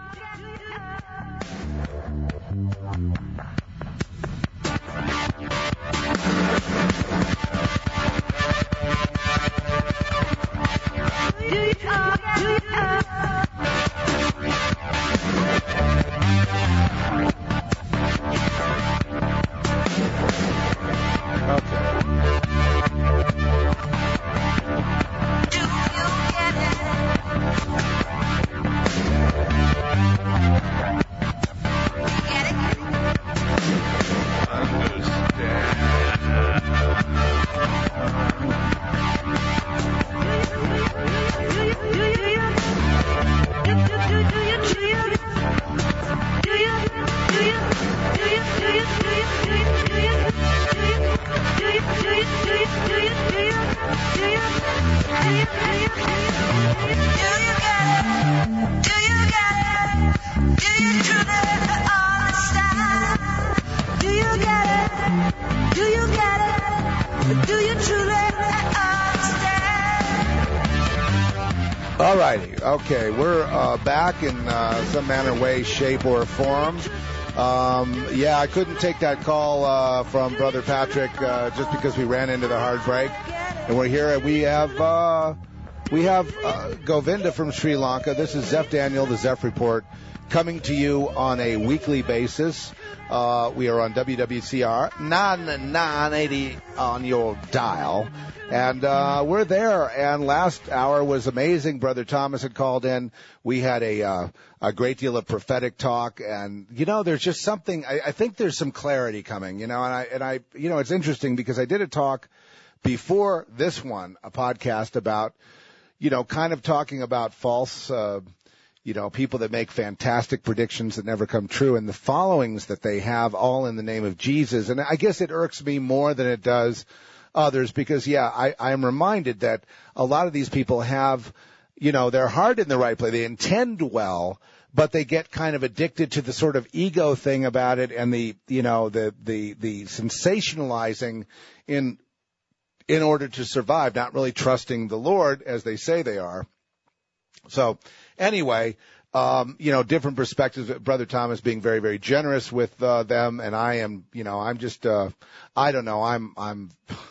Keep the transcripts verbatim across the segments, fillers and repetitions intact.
Okay, we're uh, back in uh, some manner, way, shape, or form. Um, yeah, I couldn't take that call uh, from Brother Patrick uh, just because we ran into the hard break. And we're here. We have uh, we have uh, Govinda from Sri Lanka. This is Zeph Daniel, the Zeph Report, coming to you on a weekly basis. Uh, we are on W W C R nine eighty on your dial. And uh, we're there. And last hour was amazing. Brother Thomas had called in. We had a uh, a great deal of prophetic talk. And, you know, there's just something, I, I think there's some clarity coming, you know, and I, and I, you know, it's interesting because I did a talk before this one, a podcast about, you know, kind of talking about false, uh, you know, people that make fantastic predictions that never come true and the followings that they have all in the name of Jesus. And I guess it irks me more than it does others because, yeah, I, I'm reminded that a lot of these people have, you know, their heart in the right place. They intend well, but they get kind of addicted to the sort of ego thing about it and the, you know, the, the, the sensationalizing in, in order to survive, not really trusting the Lord as they say they are. So anyway, um, you know, different perspectives. Brother Thomas being very, very generous with uh, them, and I am, you know, I'm just, uh, I don't know, I'm, I'm,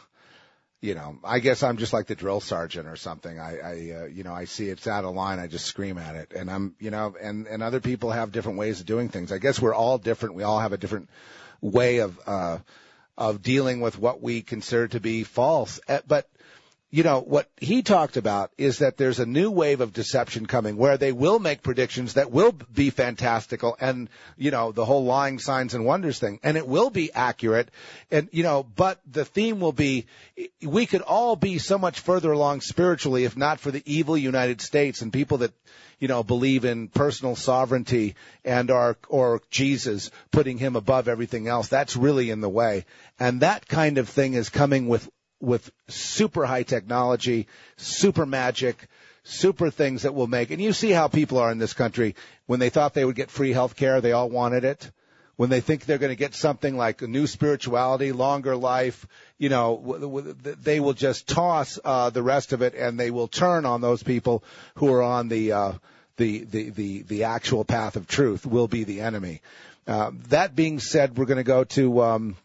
you know, I guess I'm just like the drill sergeant or something. I, I, uh, you know, I see it's out of line, I just scream at it, and I'm, you know, and and other people have different ways of doing things. I guess we're all different. We all have a different way of, uh, of dealing with what we consider to be false, but. You know, what he talked about is that there's a new wave of deception coming where they will make predictions that will be fantastical and, you know, the whole lying signs and wonders thing. And it will be accurate. And, you know, but the theme will be we could all be so much further along spiritually if not for the evil United States and people that, you know, believe in personal sovereignty and are, or Jesus putting him above everything else. That's really in the way. And that kind of thing is coming with with super high technology, super magic, super things that will make. And you see how people are in this country. When they thought they would get free health care, they all wanted it. When they think they're going to get something like a new spirituality, longer life, you know, they will just toss uh, the rest of it, and they will turn on those people who are on the uh, the, the the the actual path of truth. Will be the enemy. Uh, that being said, we're going to go to um,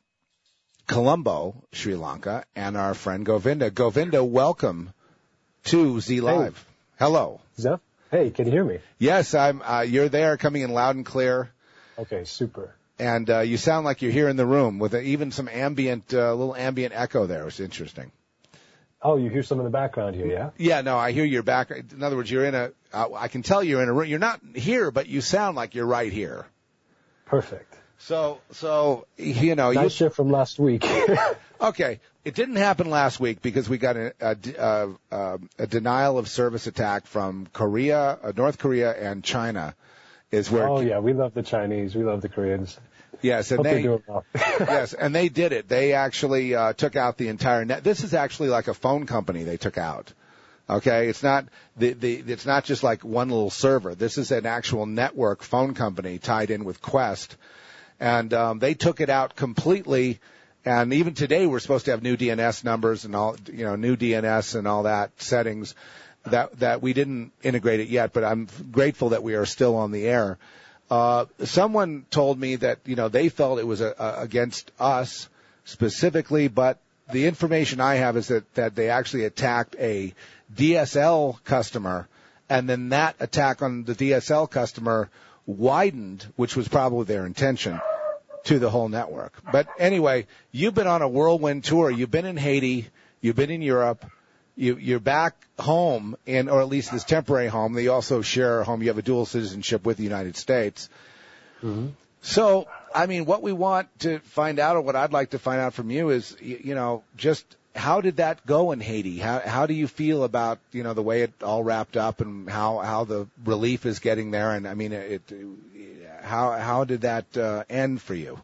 Colombo, Sri Lanka, and our friend Govinda. Govinda, welcome to Z Live. Hey. Hello. Zeph? Hey, can you hear me? Yes, I'm. Uh, you're there, coming in loud and clear. Okay, super. And uh, you sound like you're here in the room with a, even some ambient, uh, little ambient echo there. It's interesting. Oh, you hear some in the background here, yeah? Yeah, no, I hear your back. In other words, you're in a. Uh, I can tell you're in a room. You're not here, but you sound like you're right here. Perfect. So, so you know, nice you, shift from last week. Okay, it didn't happen last week because we got a, a, a, a denial of service attack from Korea, uh, North Korea, and China. Is where. Oh yeah, we love the Chinese, we love the Koreans. Yes, and Hope they. doing well. Yes, and they did it. They actually uh, took out the entire net. This is actually like a phone company they took out. Okay, it's not the, the it's not just like one little server. This is an actual network phone company tied in with Quest. And um, they took it out completely. And even today, we're supposed to have new D N S numbers and all, you know, new D N S and all that settings. that that we didn't integrate it yet, but I'm grateful that we are still on the air. Uh, someone told me that, you know, they felt it was a, a, against us specifically, but the information I have is that, that they actually attacked a D S L customer, and then that attack on the D S L customer widened, which was probably their intention, to the whole network. But anyway, you've been on a whirlwind tour. You've been in Haiti. You've been in Europe. You, you're back home, in, or at least this temporary home. They also share a home. You have a dual citizenship with the United States. Mm-hmm. So, I mean, what we want to find out, or what I'd like to find out from you is, you, you know, just how did that go in Haiti? How, how do you feel about, you know, the way it all wrapped up, and how, how the relief is getting there? And I mean, it, how, how did that uh, end for you?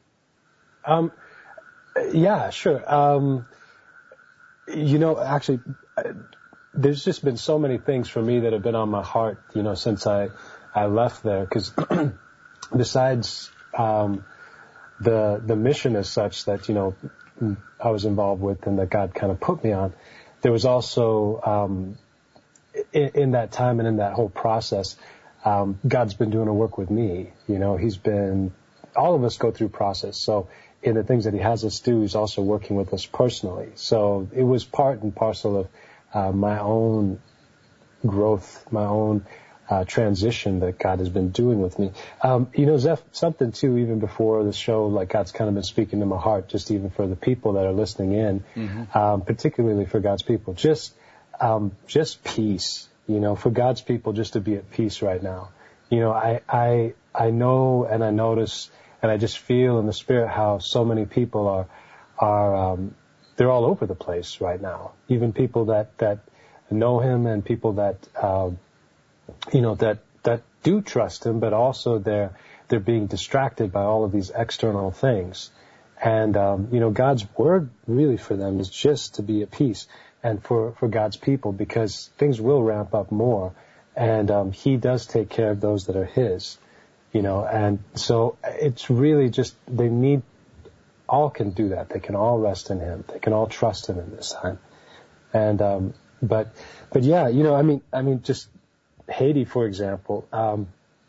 Um, yeah, sure. Um, you know, actually, there's just been so many things for me that have been on my heart, you know, since I, I left there. Because besides um, the the mission as such that, you know, I was involved with and that God kind of put me on, there was also um, in, in that time and in that whole process, um, God's been doing a work with me. You know, He's been, all of us go through process. So in the things that He has us do, He's also working with us personally. So it was part and parcel of uh, my own growth, my own uh, transition that God has been doing with me. Um, you know, Zeph, something too, even before the show, like God's kind of been speaking to my heart, just even for the people that are listening in, mm-hmm. um, particularly for God's people, just, um, just peace, you know, for God's people just to be at peace right now. You know, I, I, I know and I notice and I just feel in the spirit how so many people are, are, um, they're all over the place right now. Even people that, that know Him and people that, uh, you know, that, that do trust Him, but also they're, they're being distracted by all of these external things. And, um, you know, God's word really for them is just to be at peace, and for, for God's people, because things will ramp up more. And, um, He does take care of those that are His, you know, and so it's really just, they need, all can do that. They can all rest in Him. They can all trust Him in this time. And, um, but, but yeah, you know, I mean, I mean, just Haiti, for example, um,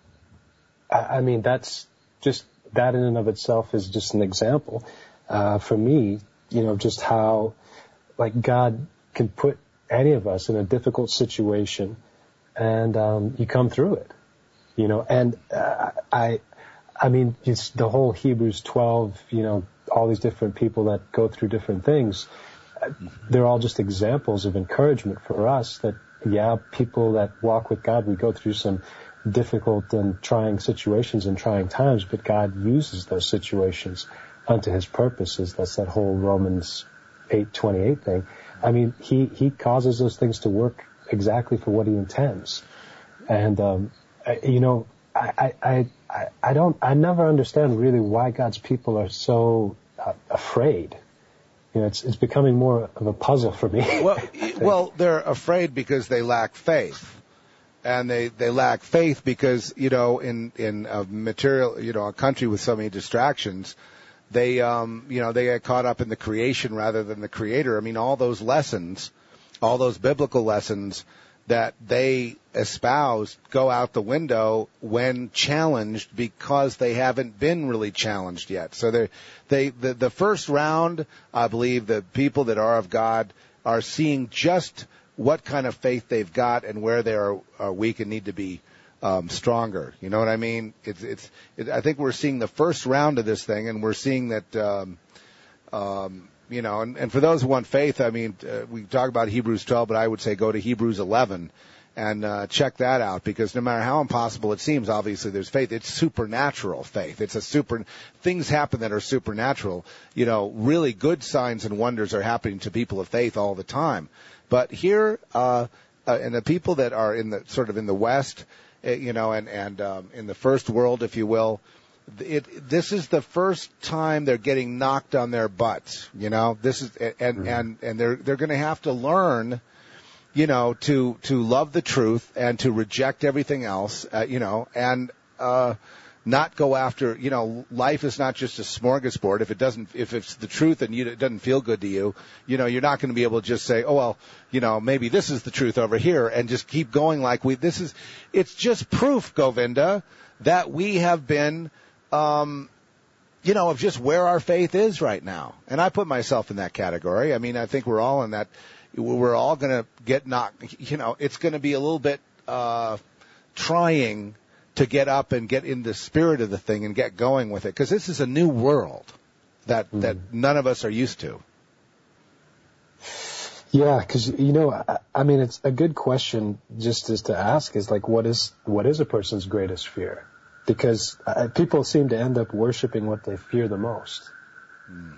I, I mean, that's just, that in and of itself is just an example, uh, for me, you know, just how, like, God can put any of us in a difficult situation, and, um, you come through it, you know, and, uh, I, I mean, it's the whole Hebrews twelve, you know, all these different people that go through different things, they're all just examples of encouragement for us that, yeah, people that walk with God, we go through some difficult and trying situations and trying times, but God uses those situations unto His purposes. That's that whole Romans eight twenty-eight thing. I mean, He, He causes those things to work exactly for what He intends. And, um, I, you know, I, I, I, I don't, I never understand really why God's people are so uh, afraid. You know, it's, it's becoming more of a puzzle for me. Well, well, they're afraid because they lack faith. And they, they lack faith because, you know, in, in a material, you know, a country with so many distractions, they, um, you know, they get caught up in the creation rather than the creator. I mean, all those lessons, all those biblical lessons that they espouse go out the window when challenged because they haven't been really challenged yet. So they, they, the, the first round, I believe the people that are of God are seeing just what kind of faith they've got and where they are, are weak and need to be um, stronger. You know what I mean? It's, it's, it, I think we're seeing the first round of this thing, and we're seeing that, um, um, you know, and, and for those who want faith, I mean, uh, we talk about Hebrews twelve, but I would say go to Hebrews eleven and uh, check that out, because no matter how impossible it seems, obviously there's faith. It's supernatural faith. It's a super, things happen that are supernatural. You know, really good signs and wonders are happening to people of faith all the time. But here, uh, uh, and the people that are in the, sort of in the West, uh, you know, and, and um, in the first world, if you will, It, this is the first time they're getting knocked on their butts, you know. This is and mm-hmm. and and they're they're going to have to learn, you know, to to love the truth and to reject everything else, uh, you know. And uh, not go after, you know, life is not just a smorgasbord. If it doesn't, if it's the truth and you, it doesn't feel good to you, you know, you're not going to be able to just say, oh, well, you know, maybe this is the truth over here and just keep going like we, this is, it's just proof, Govinda, that we have been, um, you know, of just where our faith is right now. And I put myself in that category. I mean, I think we're all in that, we're all going to get knocked, you know, it's going to be a little bit, uh, trying to get up and get in the spirit of the thing and get going with it, because this is a new world that mm. that none of us are used to. Yeah, because you know, I, I mean, it's a good question just is to ask is like, what is what is a person's greatest fear? Because uh, people seem to end up worshiping what they fear the most. Mm.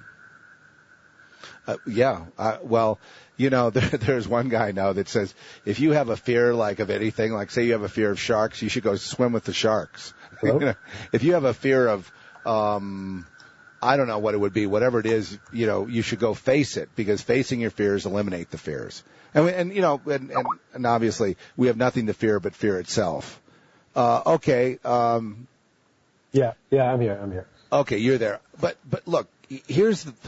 Uh, yeah, uh, well, you know, there, there's one guy now that says if you have a fear like of anything, like say you have a fear of sharks, you should go swim with the sharks. You know, if you have a fear of, um, I don't know what it would be, whatever it is, you know, you should go face it, because facing your fears eliminate the fears. And, we, and you know, and, and, and obviously we have nothing to fear but fear itself. Uh, okay. Um, yeah, yeah, I'm here. I'm here. Okay, you're there. But but look, here's the.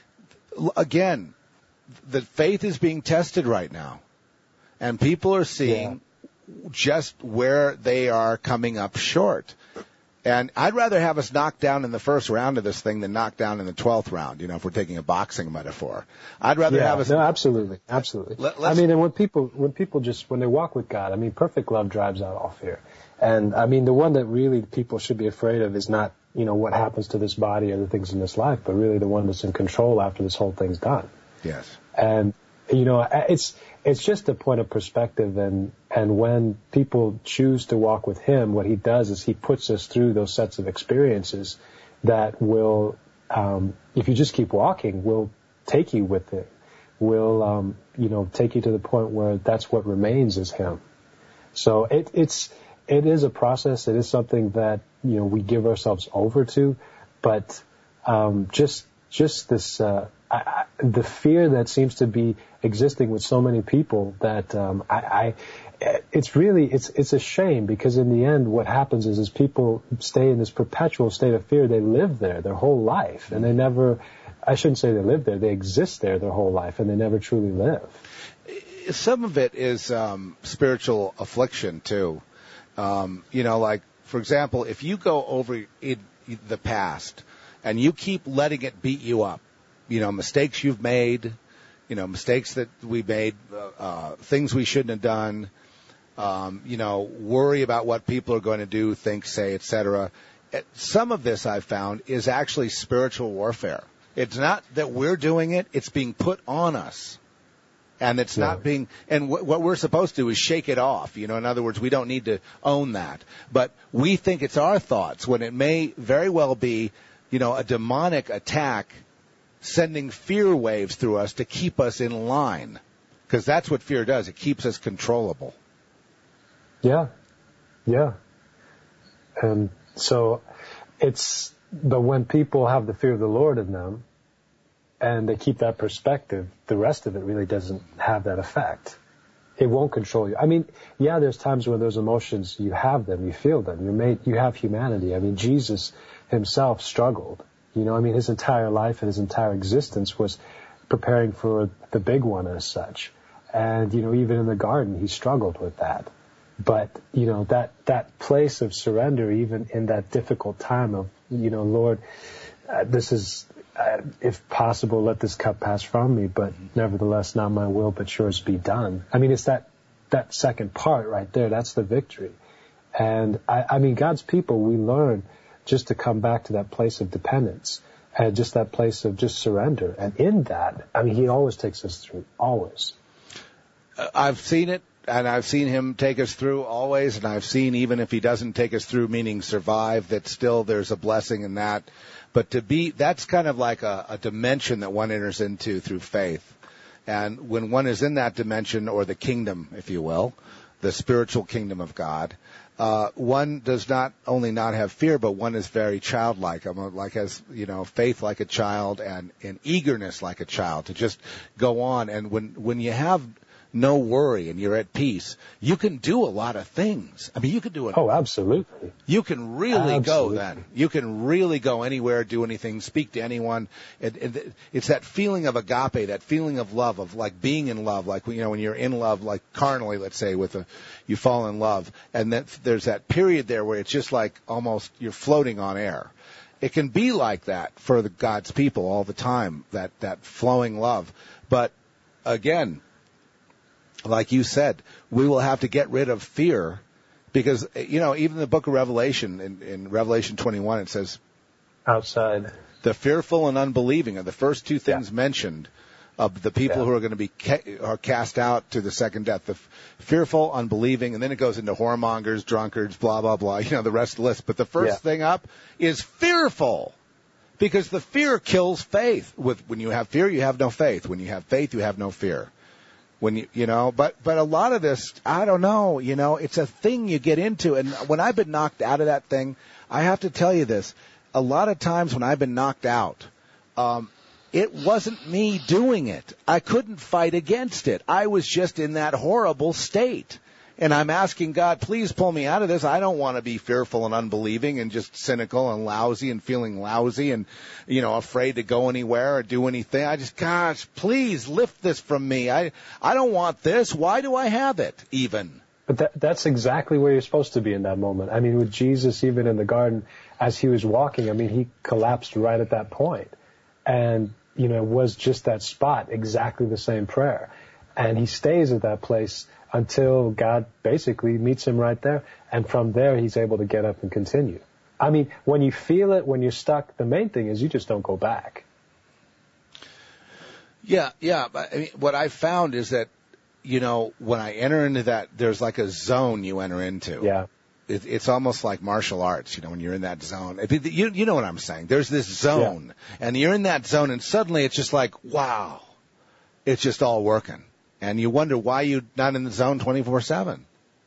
Again, the faith is being tested right now, and people are seeing yeah. just where they are coming up short. And I'd rather have us knocked down in the first round of this thing than knocked down in the twelfth round, you know, if we're taking a boxing metaphor. I'd rather yeah, have us... No, absolutely, absolutely. Let, I mean, and when people, when people just, when they walk with God, I mean, perfect love drives out all fear. And, I mean, the one that really people should be afraid of is not, you know, what happens to this body or the things in this life, but really the one that's in control after this whole thing's done. Yes. And, you know, it's it's just a point of perspective. And, and when people choose to walk with him, what he does is he puts us through those sets of experiences that will, um, if you just keep walking, will take you with it, will, um, you know, take you to the point where that's what remains is him. So it, it's... It is a process. It is something that, you know, we give ourselves over to, but um, just just this uh, I, I, the fear that seems to be existing with so many people that um, I, I it's really it's it's a shame, because in the end what happens is is people stay in this perpetual state of fear. They live there their whole life, and they never. I shouldn't say they live there. They exist there their whole life, and they never truly live. Some of it is um, spiritual affliction too. Um, you know, like, for example, if you go over in the past and you keep letting it beat you up, you know, mistakes you've made, you know, mistakes that we made, uh, uh, things we shouldn't have done, um, you know, worry about what people are going to do, think, say, et cetera. Some of this I've found is actually spiritual warfare. It's not that we're doing it, it's being put on us. And it's yeah. not being, and w- what we're supposed to do is shake it off. You know, in other words, we don't need to own that. But we think it's our thoughts when it may very well be, you know, a demonic attack sending fear waves through us to keep us in line. Because that's what fear does. It keeps us controllable. Yeah. Yeah. And so it's, but when people have the fear of the Lord in them, and they keep that perspective, the rest of it really doesn't have that effect. It won't control you. I mean, yeah, there's times when those emotions, you have them, you feel them, you're made, you have humanity. I mean, Jesus himself struggled. You know, I mean, his entire life and his entire existence was preparing for the big one as such. And, you know, even in the garden, he struggled with that. But, you know, that, that place of surrender, even in that difficult time of, you know, Lord, uh, this is, Uh, if possible, let this cup pass from me, but nevertheless, not my will, but yours be done. I mean, it's that, that second part right there. That's the victory. And I, I mean, God's people, we learn just to come back to that place of dependence and just that place of just surrender. And in that, I mean, he always takes us through, always. I've seen it, and I've seen him take us through always, and I've seen even if he doesn't take us through, meaning survive, that still there's a blessing in that. But to be, that's kind of like a, a dimension that one enters into through faith. And when one is in that dimension, or the kingdom, if you will, the spiritual kingdom of God, uh, one does not only not have fear, but one is very childlike, like has, you know, faith like a child and, and eagerness like a child to just go on. And when, when you have no worry, and you're at peace, you can do a lot of things. I mean, you can do it. Oh, absolutely. You can really absolutely. go then. You can really go anywhere, do anything, speak to anyone. It, it, it's that feeling of agape, that feeling of love, of like being in love, like, you know, when you're in love, like carnally, let's say, with a, you fall in love, and then there's that period there where it's just like almost you're floating on air. It can be like that for the God's people all the time, that, that flowing love. But again, like you said, we will have to get rid of fear because, you know, even the book of Revelation, in, in Revelation twenty-one, it says, outside, the fearful and unbelieving are the first two things yeah. mentioned of the people yeah. who are going to be ca- are cast out to the second death. The f- fearful, unbelieving, and then it goes into whoremongers, drunkards, blah, blah, blah, you know, the rest of the list. But the first yeah. thing up is fearful. Because the fear kills faith. With when you have fear, you have no faith. When you have faith, you have no fear. When you, you know, but, but a lot of this, I don't know, you know, it's a thing you get into. And when I've been knocked out of that thing, I have to tell you this, a lot of times when I've been knocked out, um, it wasn't me doing it. I couldn't fight against it. I was just in that horrible state. And I'm asking God, please pull me out of this. I don't want to be fearful and unbelieving and just cynical and lousy and feeling lousy and, you know, afraid to go anywhere or do anything. I just, gosh, please lift this from me. I, I don't want this. Why do I have it even? But that, that's exactly where you're supposed to be in that moment. I mean, with Jesus, even in the garden, as he was walking, I mean, he collapsed right at that point. And, you know, it was just that spot, exactly the same prayer. And he stays at that place until God basically meets him right there. And from there, he's able to get up and continue. I mean, when you feel it, when you're stuck, the main thing is you just don't go back. Yeah, yeah. But I mean, what I found is that, you know, when I enter into that, there's like a zone you enter into. Yeah. It, it's almost like martial arts, you know, when you're in that zone. You, you know what I'm saying. There's this zone, yeah. and you're in that zone, and suddenly it's just like, wow, it's just all working. And you wonder why you're not in the zone twenty-four seven.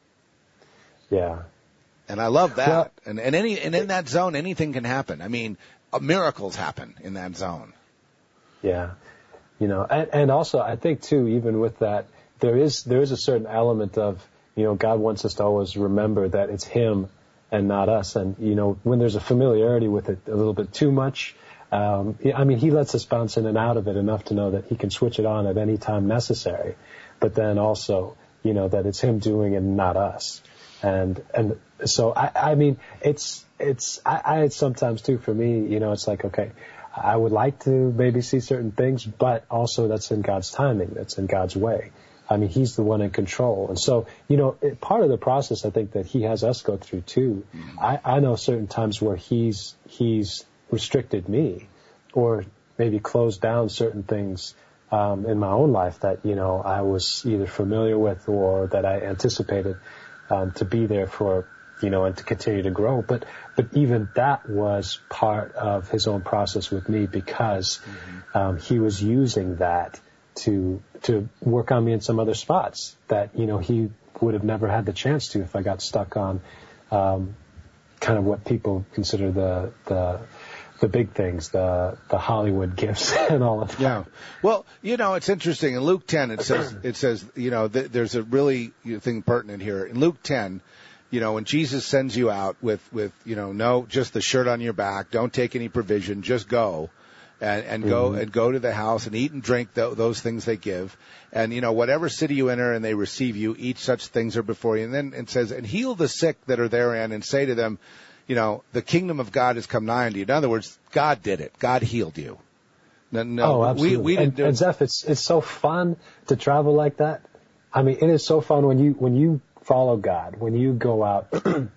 Yeah. And I love that. Well, and and any and in that zone, anything can happen. I mean, uh, miracles happen in that zone. Yeah. You know, and, and also I think, too, even with that, there is there is a certain element of, you know, God wants us to always remember that it's him and not us. And, you know, when there's a familiarity with it a little bit too much, Um, I mean, he lets us bounce in and out of it enough to know that he can switch it on at any time necessary. But then also, you know, that it's him doing it and not us. And and so, I, I mean, it's, it's I, I sometimes, too, for me, you know, it's like, okay, I would like to maybe see certain things, but also that's in God's timing. That's in God's way. I mean, he's the one in control. And so, you know, it, part of the process, I think, that he has us go through, too, mm-hmm. I, I know certain times where he's he's restricted me or maybe closed down certain things um, in my own life that, you know, I was either familiar with or that I anticipated um, to be there for, you know, and to continue to grow. But but even that was part of his own process with me because mm-hmm. um, he was using that to to work on me in some other spots that, you know, he would have never had the chance to if I got stuck on um, kind of what people consider the the the big things, the the Hollywood gifts and all of that. Yeah. Well, you know, it's interesting. In Luke ten, it says, it says, you know, th- there's a really thing pertinent here. In Luke ten, you know, when Jesus sends you out with, with, you know, no, just the shirt on your back, don't take any provision, just go. And, and go mm-hmm. and go to the house and eat and drink th- those things they give. And, you know, whatever city you enter and they receive you, eat such things are before you. And then it says, and heal the sick that are therein and say to them, you know, the kingdom of God has come nigh unto you. In other words, God did it. God healed you. No, no, oh, absolutely. We, we didn't and, do and Zeph, it's, it's so fun to travel like that. I mean, it is so fun when you, when you follow God, when you go out,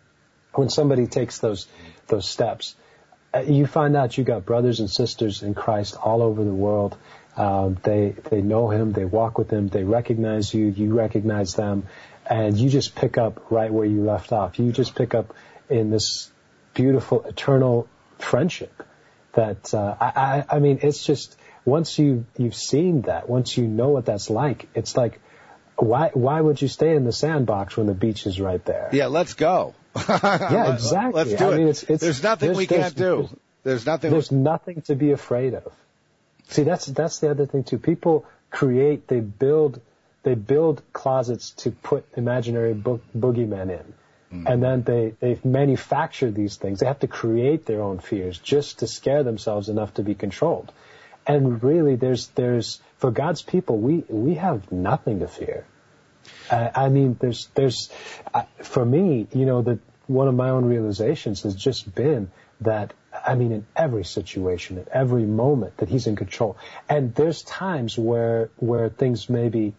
when somebody takes those, those steps. You find out you got brothers and sisters in Christ all over the world. Um, they they know him, they walk with him, they recognize you, you recognize them, and you just pick up right where you left off. You just pick up in this beautiful eternal friendship. That uh, I, I I mean, it's just once you you've seen that, once you know what that's like, it's like why why would you stay in the sandbox when the beach is right there? Yeah, let's go. Yeah, exactly. Let's do I it. mean, it's, it's, there's nothing there's, we there's, can't do. There's, there's nothing. There's nothing to be afraid of. See, that's that's the other thing too. People create, they build they build closets to put imaginary bo- boogeymen in. Mm-hmm. And then they, they manufacture these things. They have to create their own fears just to scare themselves enough to be controlled. And really, there's, there's, for God's people, we, we have nothing to fear. Uh, I mean, there's, there's, uh, for me, you know, that one of my own realizations has just been that, I mean, in every situation, at every moment, that He's in control. And there's times where, where things maybe,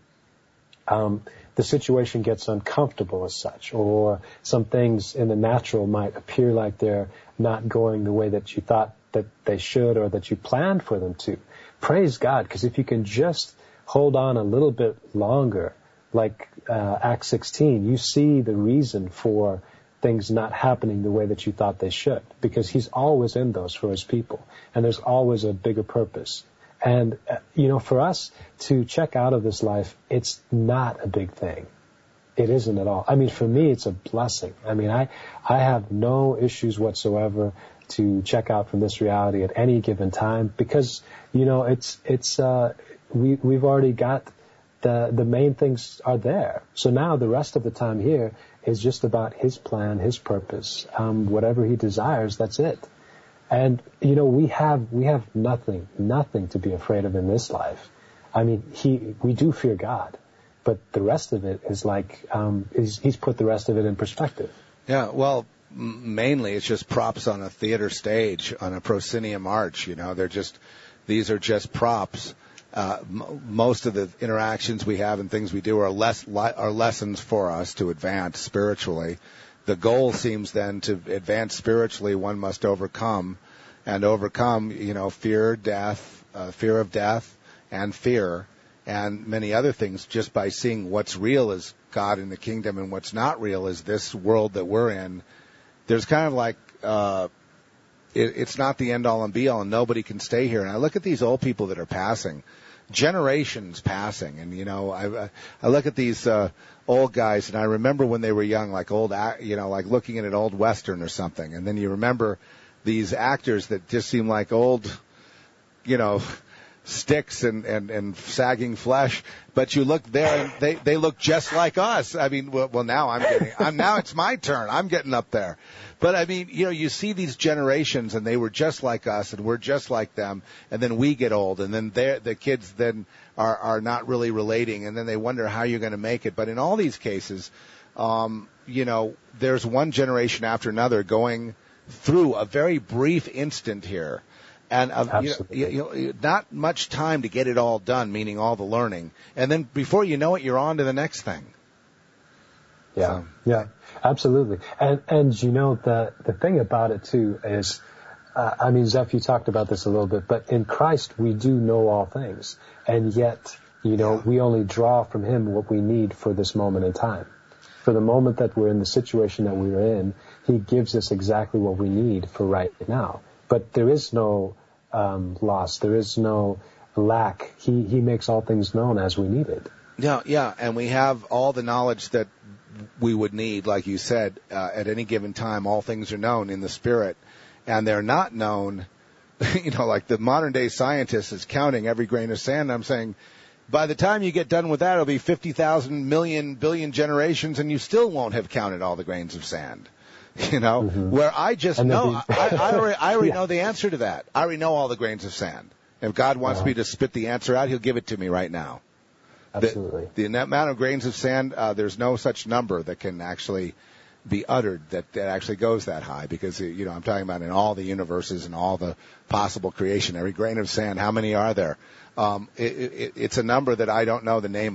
um, the situation gets uncomfortable as such, or some things in the natural might appear like they're not going the way that you thought that they should or that you planned for them to. Praise God, because if you can just hold on a little bit longer, like uh, Acts sixteen, you see the reason for things not happening the way that you thought they should, because He's always in those for His people, and there's always a bigger purpose. And, uh, you know, for us to check out of this life, it's not a big thing. It isn't at all. I mean, for me, it's a blessing. I mean, I, I have no issues whatsoever to check out from this reality at any given time, because, you know, it's, it's, uh, we, we've already got the, the main things are there. So now the rest of the time here is just about His plan, His purpose, um, whatever He desires, that's it. And, you know, we have, we have nothing, nothing to be afraid of in this life. I mean, he, we do fear God, but the rest of it is like, um, is, He's put the rest of it in perspective. Yeah, well, m- mainly it's just props on a theater stage, on a proscenium arch, you know, they're just, these are just props. Uh, m- most of the interactions we have and things we do are less, li- are lessons for us to advance spiritually. The goal seems then to advance spiritually, one must overcome, and overcome, you know, fear, death, uh, fear of death, and fear, and many other things, just by seeing what's real is God in the kingdom and what's not real is this world that we're in. There's kind of like, uh, it, it's not the end-all and be-all, and nobody can stay here. And I look at these old people that are passing, generations passing, and, you know, I, I look at these uh, old guys, and I remember when they were young, like old, you know, like looking at an old Western or something, and then you remember these actors that just seem like old, you know, sticks and, and, and sagging flesh, but you look there and they, they look just like us. I mean, well, well now I'm getting, I'm, now it's my turn. I'm getting up there. But I mean, you know, you see these generations and they were just like us and we're just like them, and then we get old and then they're, the kids then are, are not really relating, and then they wonder how you're going to make it. But in all these cases, um, you know, there's one generation after another going through a very brief instant here. And uh, you know, you, you, not much time to get it all done, meaning all the learning. And then before you know it, you're on to the next thing. Yeah, so. yeah, absolutely. And, and you know, the, the thing about it, too, is, uh, I mean, Zeph, you talked about this a little bit, but in Christ we do know all things. And yet, you know, yeah. we only draw from Him what we need for this moment in time. For the moment that we're in the situation that we're in, He gives us exactly what we need for right now. But there is no um, loss. There is no lack. He he makes all things known as we need it. Yeah, yeah, and we have all the knowledge that we would need, like you said, uh, at any given time. All things are known in the Spirit, and they're not known. You know, like the modern day scientist is counting every grain of sand. I'm saying, by the time you get done with that, it'll be fifty thousand million billion generations, and you still won't have counted all the grains of sand. You know, mm-hmm. where I just and know, be... I, I already, I already yeah. know the answer to that. I already know all the grains of sand. If God wants uh-huh. me to spit the answer out, He'll give it to me right now. Absolutely. The, the amount of grains of sand, uh, there's no such number that can actually be uttered that, that actually goes that high, because, you know, I'm talking about in all the universes and all the possible creation, every grain of sand, how many are there? Um, it, it, it's a number that I don't know the name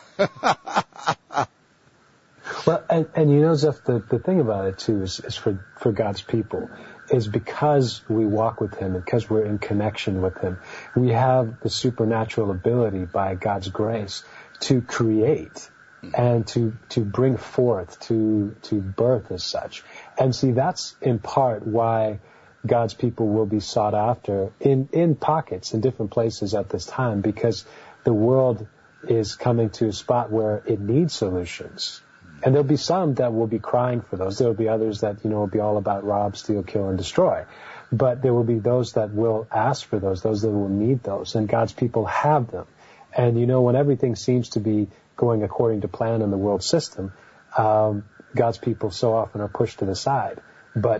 of. Well, and, and you know, Zeph, the, the thing about it, too, is, is for, for God's people, is because we walk with Him, and because we're in connection with Him, we have the supernatural ability by God's grace to create and to, to bring forth, to, to birth as such. And see, that's in part why God's people will be sought after in, in pockets, in different places at this time, because the world is coming to a spot where it needs solutions. And there'll be some that will be crying for those. There'll be others that, you know, will be all about rob, steal, kill, and destroy. But there will be those that will ask for those, those that will need those. And God's people have them. And, you know, when everything seems to be going according to plan in the world system, um, God's people so often are pushed to the side. But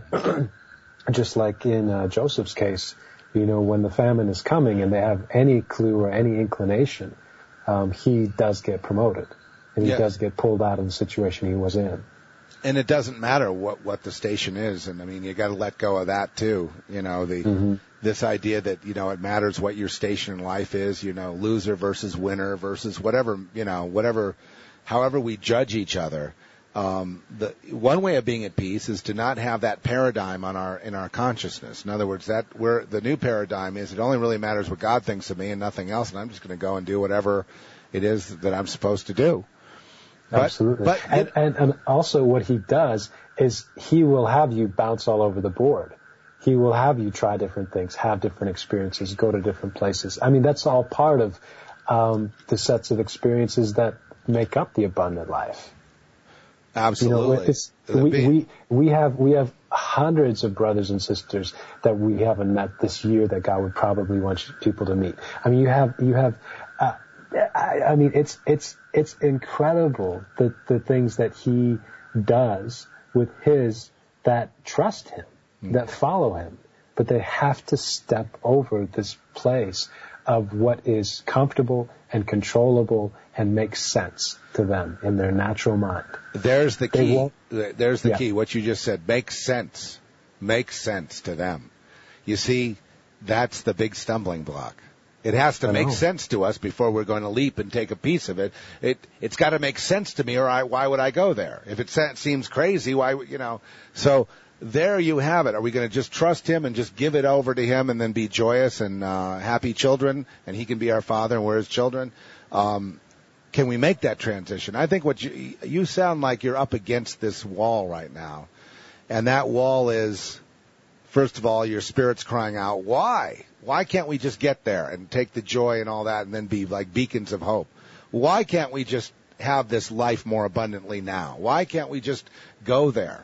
just like in uh, Joseph's case, you know, when the famine is coming and they have any clue or any inclination, um, he does get promoted. And he yes. does get pulled out of the situation he was in. And it doesn't matter what, what the station is. And, I mean, you got to let go of that, too. You know, the mm-hmm. this idea that, you know, it matters what your station in life is, you know, loser versus winner versus whatever, you know, whatever, however we judge each other. Um, the one way of being at peace is to not have that paradigm on our in our consciousness. In other words, that where the new paradigm is, it only really matters what God thinks of me and nothing else, and I'm just going to go and do whatever it is that I'm supposed to do. But, Absolutely. But, and, and, and also what he does is he will have you bounce all over the board. He will have you try different things, have different experiences, go to different places. I mean, that's all part of um, the sets of experiences that make up the abundant life. Absolutely. You know, it's, we, we, we have, we have hundreds of brothers and sisters that we haven't met this year that God would probably want people to meet. I mean, you have, you have, uh, I, I mean, it's, it's, it's incredible the, the things that he does with his that trust him, mm. that follow him, but they have to step over this place of what is comfortable and controllable and makes sense to them in their natural mind. There's the key. There's the yeah. key. What you just said makes sense. Makes sense to them. You see, that's the big stumbling block. It has to make sense to us before we're going to leap and take a piece of it. It it's got to make sense to me, or I, why would I go there? If it seems crazy, why you know? So there you have it. Are we going to just trust him and just give it over to him and then be joyous and uh, happy children, and he can be our father and we're his children? Um, can we make that transition? I think what you you sound like you're up against this wall right now, and that wall is, first of all, your spirit's crying out, why? Why can't we just get there and take the joy and all that and then be like beacons of hope? Why can't we just have this life more abundantly now? Why can't we just go there?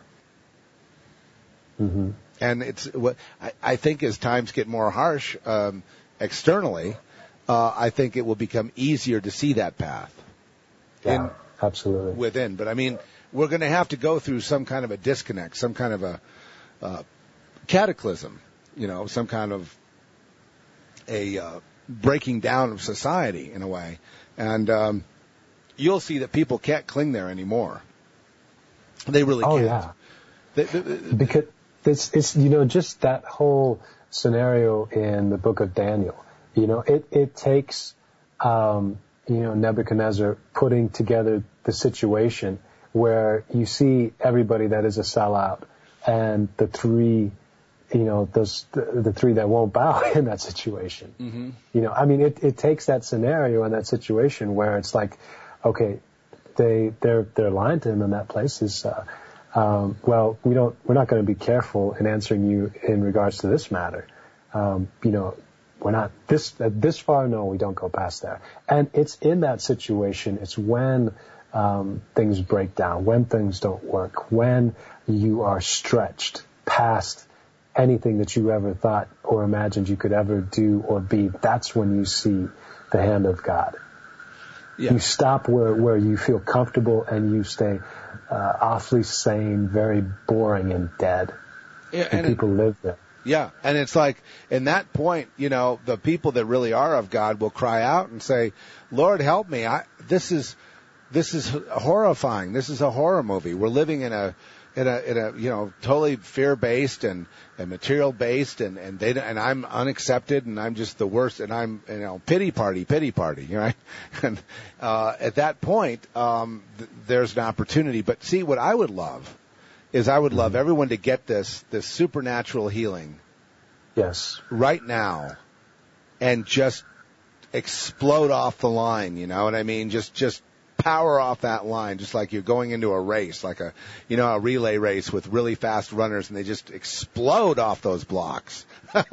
Mm-hmm. And it's what I, I think as times get more harsh um, externally, uh, I think it will become easier to see that path. Yeah, in, absolutely. Within. But, I mean, we're going to have to go through some kind of a disconnect, some kind of a uh, cataclysm, you know, some kind of a uh, breaking down of society in a way. And um, you'll see that people can't cling there anymore. They really oh, can't. Yeah. They, they, they, because it's, it's, you know, just that whole scenario in the book of Daniel, you know, it, it takes, um, you know, Nebuchadnezzar putting together the situation where you see everybody that is a sellout and the three, you know, those, the, the three that won't bow in that situation. Mm-hmm. You know, I mean, it, it takes that scenario and that situation where it's like, okay, they, they're, they're lying to him in that place is, uh, um, well, we don't, we're not going to be careful in answering you in regards to this matter. Um, you know, we're not this, uh, this far. No, we don't go past there. And it's in that situation. It's when, um, things break down, when things don't work, when you are stretched past anything that you ever thought or imagined you could ever do or be. That's when you see the hand of God. Yeah. You stop where, where you feel comfortable and you stay uh, awfully sane, very boring and dead. Yeah, and, and people it, live there. Yeah, and it's like, in that point, you know, the people that really are of God will cry out and say, Lord, help me. I, this is this is horrifying. This is a horror movie. We're living in a in a in a you know totally fear based and, and material based and and they and I'm unaccepted and I'm just the worst and I'm you know pity party pity party right and uh, at that point um, th- there's an opportunity. But see, what I would love is I would love everyone to get this this supernatural healing, yes, right now, and just explode off the line. You know what I mean? Just just. Power off that line, just like you're going into a race, like a, you know, a relay race with really fast runners, and they just explode off those blocks.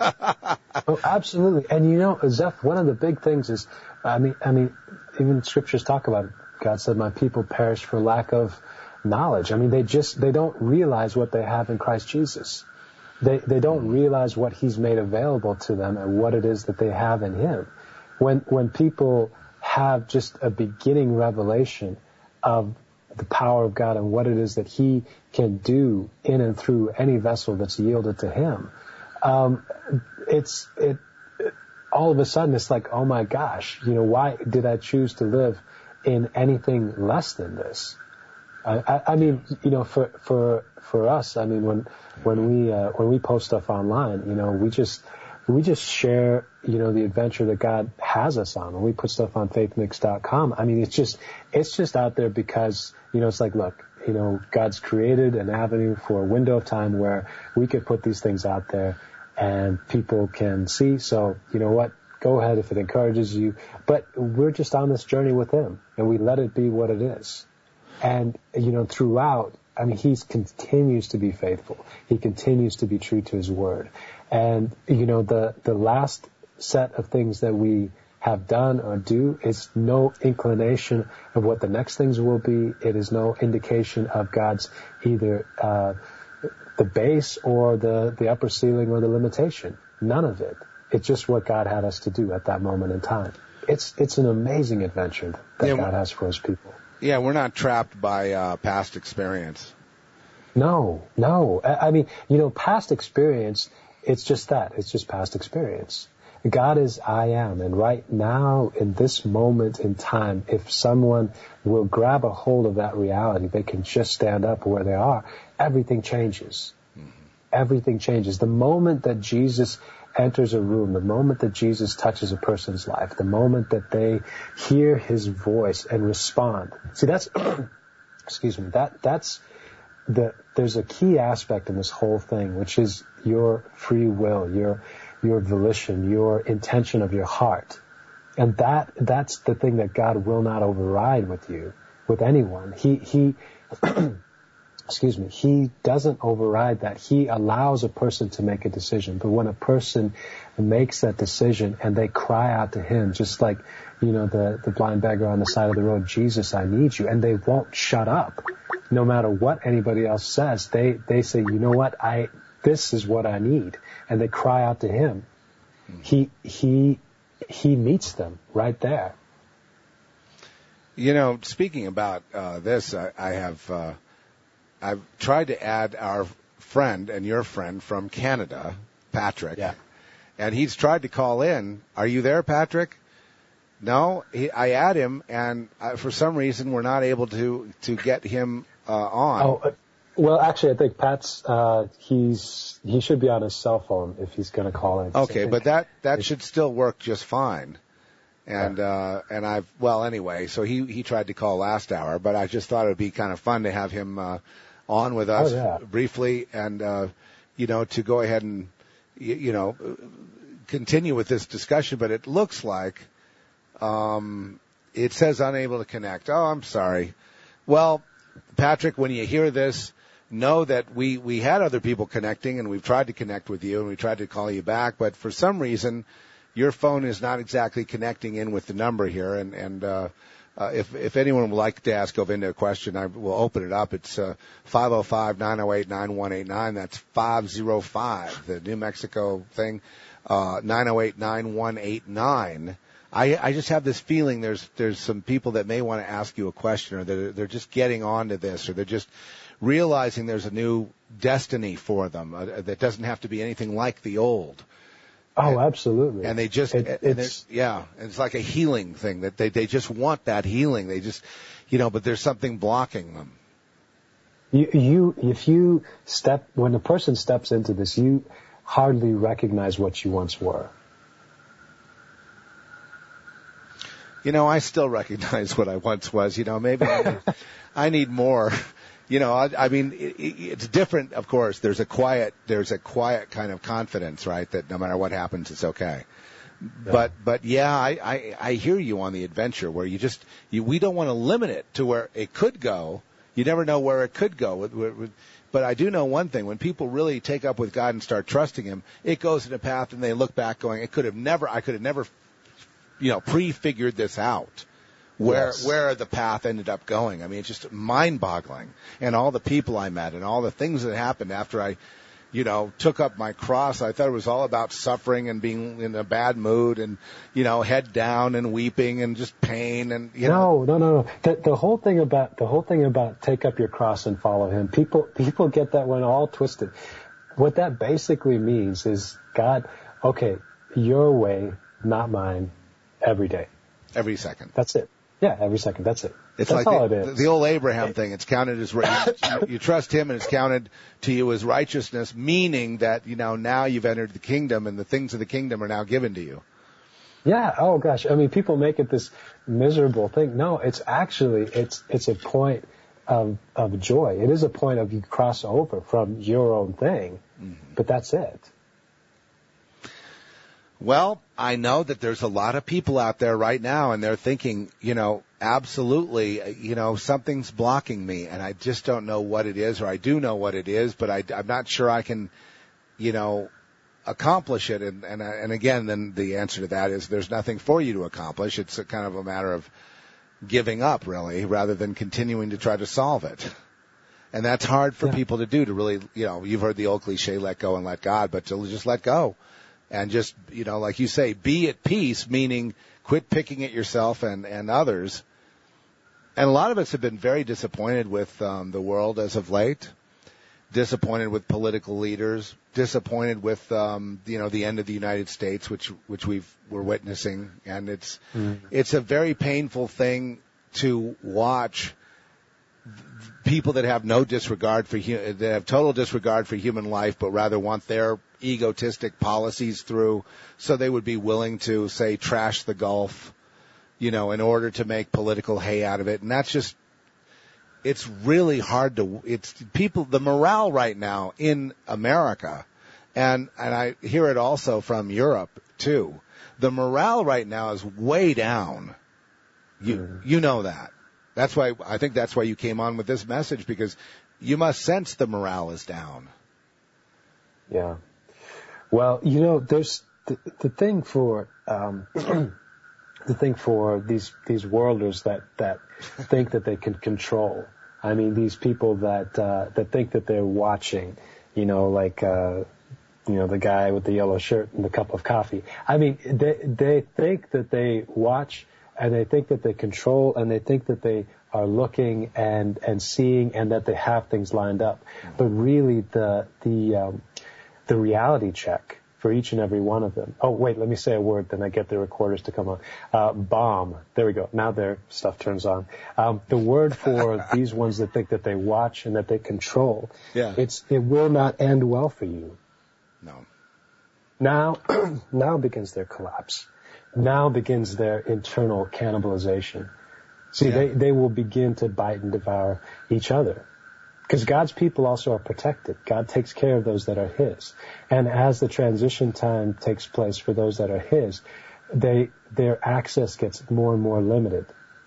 Oh, absolutely. And you know, Zeph, one of the big things is, I mean, I mean, even scriptures talk about it. God said, "My people perish for lack of knowledge." I mean, they just they don't realize what they have in Christ Jesus. They they don't realize what He's made available to them and what it is that they have in Him. When when people have just a beginning revelation of the power of God and what it is that he can do in and through any vessel that's yielded to him, um, it's it, it all of a sudden it's like, oh my gosh, you know, why did I choose to live in anything less than this? I, I, I mean, you know, for for for us, I mean, when when we uh, when we post stuff online, you know, we just we just share, you know, the adventure that God has us on. When we put stuff on faith mix dot com, I mean, it's just it's just out there because, you know, it's like, look, you know, God's created an avenue for a window of time where we could put these things out there and people can see. So, you know what? Go ahead if it encourages you. But we're just on this journey with him, and we let it be what it is. And, you know, throughout, I mean, he continues to be faithful. He continues to be true to his word. And, you know, the, the last set of things that we have done or do is no inclination of what the next things will be. It is no indication of God's either uh, the base or the, the upper ceiling or the limitation. None of it. It's just what God had us to do at that moment in time. It's it's an amazing adventure that yeah, God has for his people. Yeah, we're not trapped by uh, past experience. No, no. I, I mean, you know, past experience, it's just that. It's just past experience. God is I am. And right now, in this moment in time, if someone will grab a hold of that reality, they can just stand up where they are, everything changes. Mm-hmm. Everything changes. The moment that Jesus enters a room, the moment that Jesus touches a person's life, the moment that they hear his voice and respond. See, that's, excuse me, that, that's the, there's a key aspect in this whole thing, which is your free will, your, your volition, your intention of your heart. And that, that's the thing that God will not override with you, with anyone. He, he, excuse me, he doesn't override that. He allows a person to make a decision. But when a person makes that decision and they cry out to him, just like, you know, the, the blind beggar on the side of the road, Jesus, I need you. And they won't shut up. No matter what anybody else says, they, they say, you know what, I, this is what I need. And they cry out to him. He, he, he meets them right there. You know, speaking about uh, this, I, I have, uh, I've tried to add our friend and your friend from Canada, Patrick. Yeah. And he's tried to call in. Are you there, Patrick? No, he, I add him, and uh, for some reason we're not able to, to get him uh, on. Oh, uh, well, actually, I think Pat's, uh, he's, he should be on his cell phone if he's going to call in. Okay, but that, that should still work just fine. And, yeah. uh, and I've, well, anyway, so he, he tried to call last hour, but I just thought it would be kind of fun to have him, uh, on with us oh, yeah. briefly and, uh, you know, to go ahead and, you, you know, continue with this discussion. But it looks like, um, it says unable to connect. Oh, I'm sorry. Well, Patrick, when you hear this, know that we, we had other people connecting and we've tried to connect with you and we tried to call you back, but for some reason, your phone is not exactly connecting in with the number here. And, and, uh, Uh, if, if anyone would like to ask Govinda a question, I will open it up. It's uh, five oh five, nine oh eight, nine one eight nine. That's five oh five, the New Mexico thing, uh, nine oh eight, nine one eight nine. I, I just have this feeling there's there's some people that may want to ask you a question, or they're, they're just getting onto this, or they're just realizing there's a new destiny for them uh, that doesn't have to be anything like the old. Oh, and, absolutely. And they just, it, and it's, yeah, it's like a healing thing that they, they just want that healing. They just, you know, but there's something blocking them. You, you, if you step, when a person steps into this, you hardly recognize what you once were. You know, I still recognize what I once was. You know, maybe I need, I need more. You know, I, I mean, it, it's different, of course. There's a quiet, there's a quiet kind of confidence, right? That no matter what happens, it's okay. Yeah. But, but yeah, I, I, I hear you on the adventure where you just, you, we don't want to limit it to where it could go. You never know where it could go. With, with, but I do know one thing: when people really take up with God and start trusting Him, it goes in a path, and they look back, going, "It could have never, I could have never, you know, prefigured this out." Where yes. where the path ended up going. I mean, it's just mind-boggling. And all the people I met and all the things that happened after I you know, took up my cross. I thought it was all about suffering and being in a bad mood and, you know, head down and weeping and just pain and, you know. No, no, no, no. The, the whole thing about, the whole thing about take up your cross and follow him, people, people get that one all twisted. What that basically means is, God, okay, your way, not mine, every day. Every second. That's it. Yeah, every second. That's it. It's That's like all the, it is. the old Abraham thing. It's counted as, you, you trust him and it's counted to you as righteousness, meaning that, you know, now you've entered the kingdom and the things of the kingdom are now given to you. Yeah. Oh gosh. I mean, people make it this miserable thing. No, it's actually, it's, it's a point of, of joy. It is a point of you cross over from your own thing, mm-hmm. but that's it. Well, I know that there's a lot of people out there right now and they're thinking, you know, absolutely, you know, something's blocking me and I just don't know what it is, or I do know what it is, but I, I'm not sure I can, you know, accomplish it. And, and, and again, then the answer to that is there's nothing for you to accomplish. It's a kind of a matter of giving up, really, rather than continuing to try to solve it. And that's hard for yeah. people to do, to really, you know, you've heard the old cliche, let go and let God, but to just let go. And just, you know, like you say, be at peace, meaning quit picking at yourself and, and others. And a lot of us have been very disappointed with um, the world as of late, disappointed with political leaders, disappointed with, um, you know, the end of the United States, which which we've, we're witnessing. And it's mm. it's a very painful thing to watch people that have no disregard for, that have total disregard for human life, but rather want their egotistic policies through, so they would be willing to, say, trash the Gulf, you know, in order to make political hay out of it. And that's just, it's really hard to, it's people, the morale right now in America, and, and I hear it also from Europe too, the morale right now is way down. You, mm. you know that. That's why, I think that's why you came on with this message, because you must sense the morale is down. Yeah. Well, you know, there's the, the thing for um, the thing for these these worlders that that think that they can control. I mean, these people that uh, that think that they're watching. You know, like uh, you know the guy with the yellow shirt and the cup of coffee. I mean, they they think that they watch and they think that they control and they think that they are looking and and seeing and that they have things lined up. But really, the the um, the reality check for each and every one of them. Oh, wait, let me say a word, then I get the recorders to come on. Uh, bomb. There we go. Now their stuff turns on. Um, the word for these ones that think that they watch and that they control, yeah. it's, it will not end well for you. No. Now, now begins their collapse. Now begins their internal cannibalization. See, yeah. they, they will begin to bite and devour each other. Because God's people also are protected. God takes care of those that are His. And as the transition time takes place for those that are His, they, their access gets more and more limited.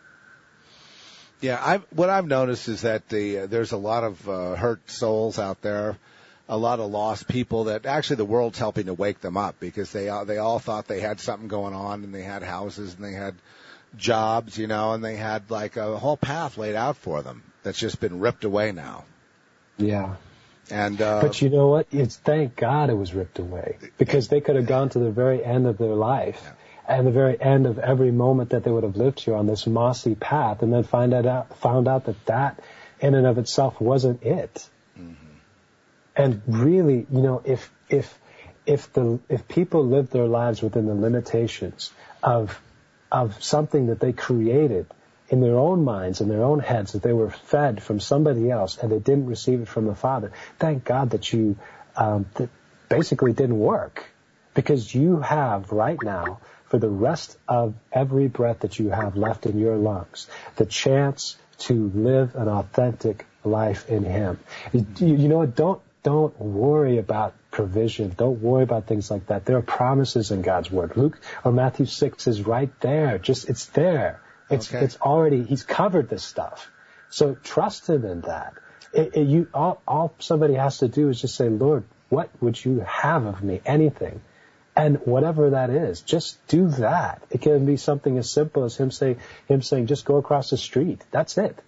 Yeah, I've, what I've noticed is that the, uh, there's a lot of uh, hurt souls out there, a lot of lost people that actually the world's helping to wake them up, because they uh, they all thought they had something going on, and they had houses and they had jobs, you know, and they had like a whole path laid out for them that's just been ripped away now. Yeah. And uh, but you know what? It's thank God it was ripped away, because they could have gone to the very end of their life yeah. and the very end of every moment that they would have lived here on this mossy path, and then find out found out that that in and of itself wasn't it. Mm-hmm. And really, you know, if if if the if people lived their lives within the limitations of of something that they created in their own minds, in their own heads, that they were fed from somebody else and they didn't receive it from the Father, thank God that you um, that basically didn't work, because you have right now, for the rest of every breath that you have left in your lungs, the chance to live an authentic life in Him. You, you know what? Don't don't worry about provision. Don't worry about things like that. There are promises in God's Word. Luke or Matthew six is right there. Just it's there. It's okay. It's already, He's covered this stuff. So trust Him in that. It, it, you, all, all somebody has to do is just say, Lord, what would you have of me? Anything. And whatever that is, just do that. It can be something as simple as him saying, him saying, just go across the street. That's it.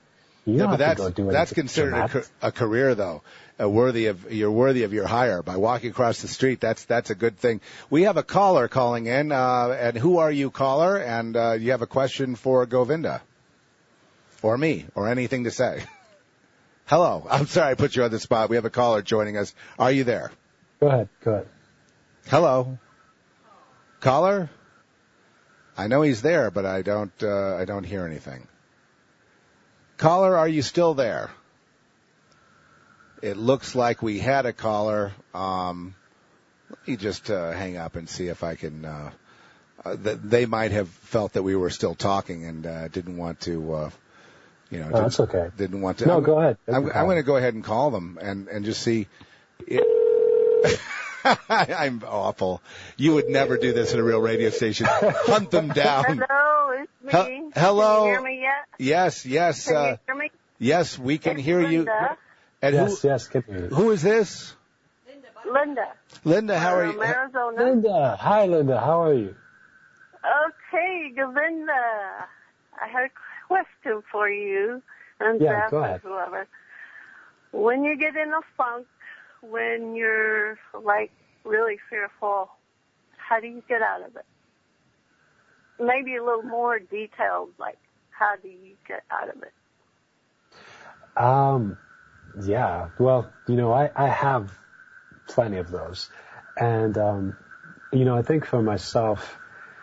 You yeah, don't but have that's, to go do that's anything considered a, dramatic. a career, though. A worthy of you're worthy of your hire by walking across the street. That's that's a good thing. We have a caller calling in, uh, and who are you, caller? And uh, you have a question for Govinda, or me, or anything to say. Hello. I'm sorry I put you on the spot. We have a caller joining us. Are you there? Go ahead. Go ahead. Hello, caller. I know he's there, but I don't uh, I don't hear anything. Caller, are you still there? It looks like we had a caller. Um, let me just uh, hang up and see if I can. Uh, uh, th- they might have felt that we were still talking and uh, didn't want to. Uh, you know, oh, that's okay. Didn't want to. No, I'm, go ahead. I'm, I'm going to go ahead and call them and, and just see. It, I'm awful. You would never do this in a real radio station. Hunt them down. Hello, it's me. He- hello. Can you hear me yet? Yes, yes. Can Uh, you hear me? yes, we can It's hear you. Linda. And Yes, who, yes, can hear you. who is this? Linda. Linda, how are From you? Arizona. Linda. Hi, Linda. How are you? Okay, Linda. I had a question for you. And Yeah, Zeph go and ahead. Whoever. When you get in a funk, when you're like really fearful, how do you get out of it? Maybe a little more detailed, like how do you get out of it? Um, yeah. Well, you know, I, I have plenty of those. And, um, you know, I think for myself,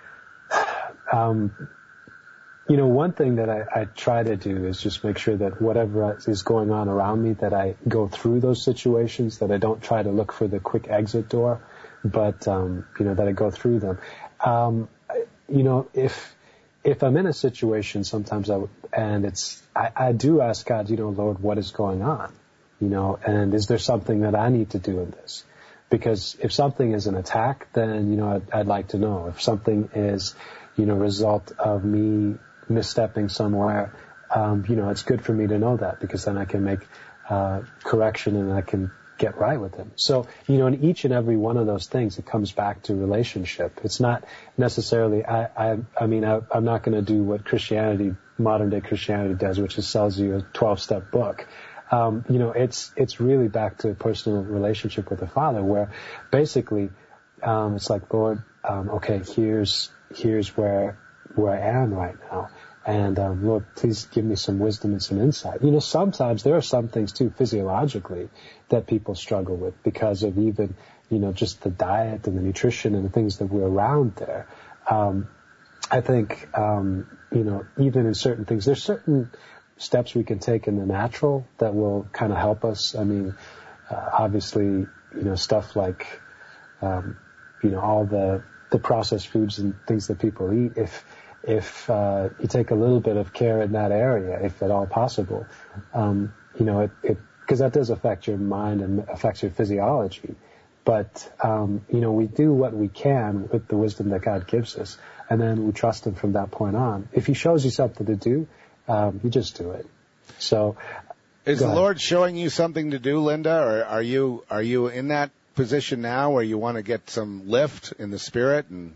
um, you know, one thing that I, I try to do is just make sure that whatever is going on around me, that I go through those situations, that I don't try to look for the quick exit door, but, um, you know, that I go through them. Um, you know, if, if I'm in a situation, sometimes I, and it's, I, I do ask God, you know, Lord, what is going on? You know, and is there something that I need to do in this? Because if something is an attack, then, you know, I'd, I'd like to know. If something is, you know, result of me misstepping somewhere, um, you know, it's good for me to know that, because then I can make uh, correction and I can get right with him. So, you know, in each and every one of those things, it comes back to relationship. It's not necessarily, I, I, I mean, I, I'm not going to do what Christianity, modern day Christianity does, which is sells you a twelve-step book. Um, you know, it's, it's really back to a personal relationship with the Father, where basically, um, it's like, Lord, um, okay, here's, here's where, where I am right now. And, um, Lord, please give me some wisdom and some insight. You know, sometimes there are some things too, physiologically, that people struggle with because of even, you know, just the diet and the nutrition and the things that we're around there. Um, I think, um, you know, even in certain things, there's certain steps we can take in the natural that will kind of help us. I mean, uh, obviously, you know, stuff like, um, you know, all the, the processed foods and things that people eat, if, if, uh, you take a little bit of care in that area, if at all possible, um, you know, it, it, cause that does affect your mind and affects your physiology. But, um, you know, we do what we can with the wisdom that God gives us, and then we trust him from that point on. If he shows you something to do, um, you just do it. So, is the Lord showing you something to do, Linda, or are you, are you in that position now where you want to get some lift in the spirit? And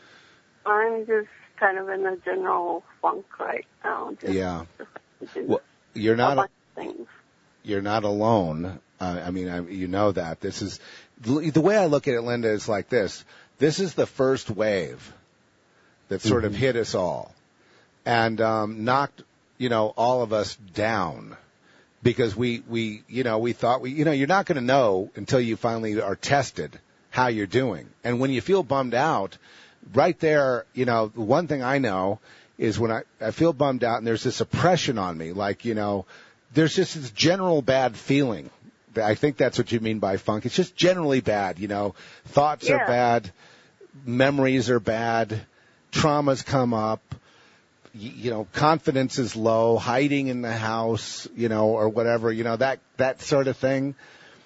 I'm just kind of in a general funk right now. Just, yeah. Just well, you're not, a bunch of things. You're not alone. Uh, I mean, I, you know that. This is, the way I look at it, Linda, is like this. This is the first wave that sort mm-hmm. of hit us all and um, knocked, you know, all of us down because we, we, you know, we thought we, you know, you're not going to know until you finally are tested how you're doing. And when you feel bummed out, right there, you know, one thing I know is when I, I feel bummed out and there's this oppression on me, like, you know, there's just this general bad feeling. I think that's what you mean by funk. It's just generally bad, you know. Thoughts yeah. are bad, memories are bad, traumas come up, you, you know, confidence is low, hiding in the house, you know, or whatever, you know, that that sort of thing.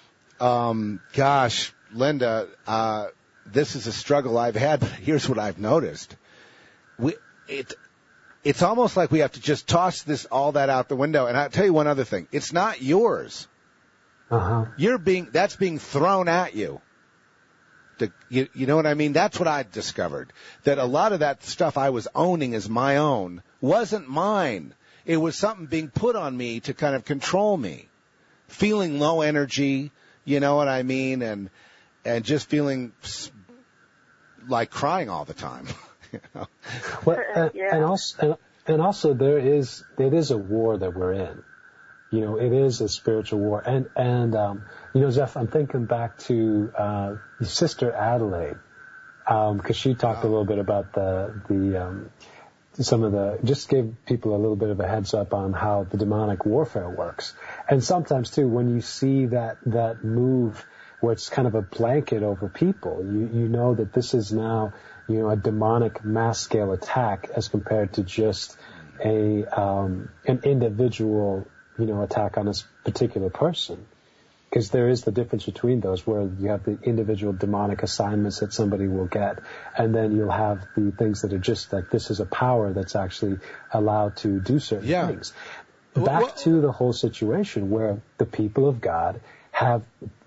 Um, gosh, Linda, uh, this is a struggle I've had, but here's what I've noticed. We, it, it's almost like we have to just toss this all that out the window. And I'll tell you one other thing. It's not yours. Uh-huh. You're being, that's being thrown at you. The, you. You know what I mean? That's what I discovered. That a lot of that stuff I was owning as my own wasn't mine. It was something being put on me to kind of control me. Feeling low energy, you know what I mean, and and just feeling like crying all the time. You know? Well, and, yeah. and also, and, and also there is it is a war that we're in. You know, it is a spiritual war, and and um, you know, Zeph, I'm thinking back to uh, Sister Adelaide, because um, she talked a little bit about the the. Um, some of the, just gave people a little bit of a heads up on how the demonic warfare works. And sometimes too, when you see that, that move where it's kind of a blanket over people, you, you know that this is now, you know, a demonic mass scale attack as compared to just a, um, an individual, you know, attack on this particular person. Because there is the difference between those, where you have the individual demonic assignments that somebody will get, and then you'll have the things that are just like, this is a power that's actually allowed to do certain yeah. things. Back well, to the whole situation where the people of God have,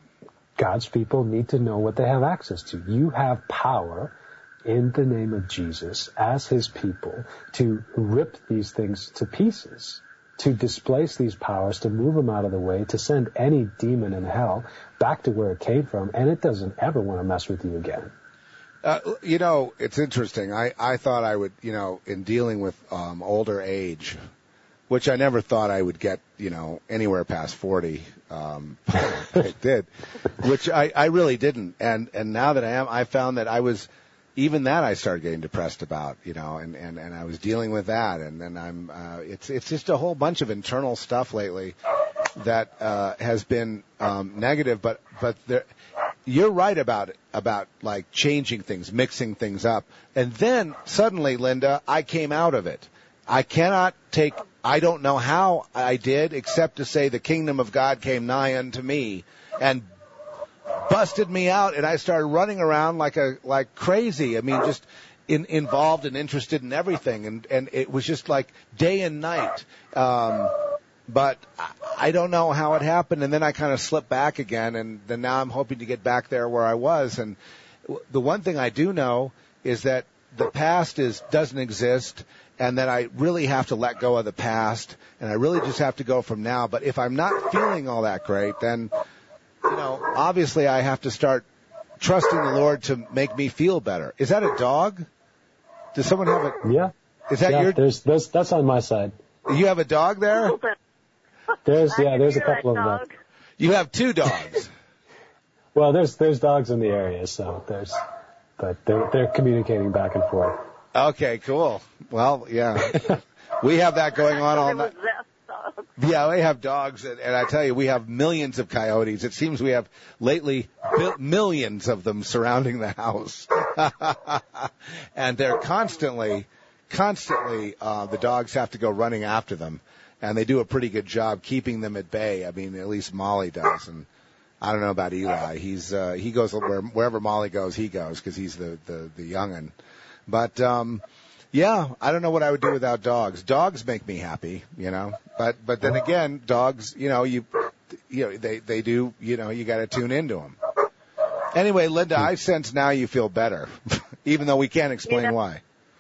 God's people need to know what they have access to. You have power in the name of Jesus as his people to rip these things to pieces, to displace these powers, to move them out of the way, to send any demon in hell back to where it came from, and it doesn't ever want to mess with you again. Uh, you know, it's interesting. I, I thought I would, you know, in dealing with um, older age, which I never thought I would get, you know, anywhere past forty. Um, I did, which I, I really didn't. And, and now that I am, I found that I was, even that I started getting depressed about, you know, and, and, and I was dealing with that. And then I'm, uh, it's, it's just a whole bunch of internal stuff lately that, uh, has been, um, negative, but, but there, you're right about it, about like changing things, mixing things up. And then suddenly, Linda, I came out of it. I cannot take, I don't know how I did, except to say the kingdom of God came nigh unto me and busted me out, and I started running around like a like crazy. I mean, just in, involved and interested in everything, and and it was just like day and night. Um, but I don't know how it happened, and then I kind of slipped back again, and then now I'm hoping to get back there where I was. And the one thing I do know is that the past is doesn't exist, and that I really have to let go of the past, and I really just have to go from now. But if I'm not feeling all that great, then you know, obviously I have to start trusting the Lord to make me feel better. Is that a dog? Does someone have a... Yeah. Is that yeah, your... There's, there's, that's on my side. You have a dog there? There's, yeah, there's a couple of them. You have two dogs. Well, there's, there's dogs in the area, so there's, but they're, they're communicating back and forth. Okay, cool. Well, yeah. We have that going on all night. Yeah, we have dogs, and, and I tell you, we have millions of coyotes. It seems we have lately bi- millions of them surrounding the house. And they're constantly, constantly, uh, the dogs have to go running after them. And they do a pretty good job keeping them at bay. I mean, at least Molly does. And I don't know about Eli. He's, uh, he goes where, wherever Molly goes, he goes, because he's the, the, the young'un. But, um, yeah, I don't know what I would do without dogs. Dogs make me happy, you know. But but then again, dogs, you know, you you know they they do, you know, you got to tune into them. Anyway, Linda, I sense now you feel better, even though we can't explain yeah. why.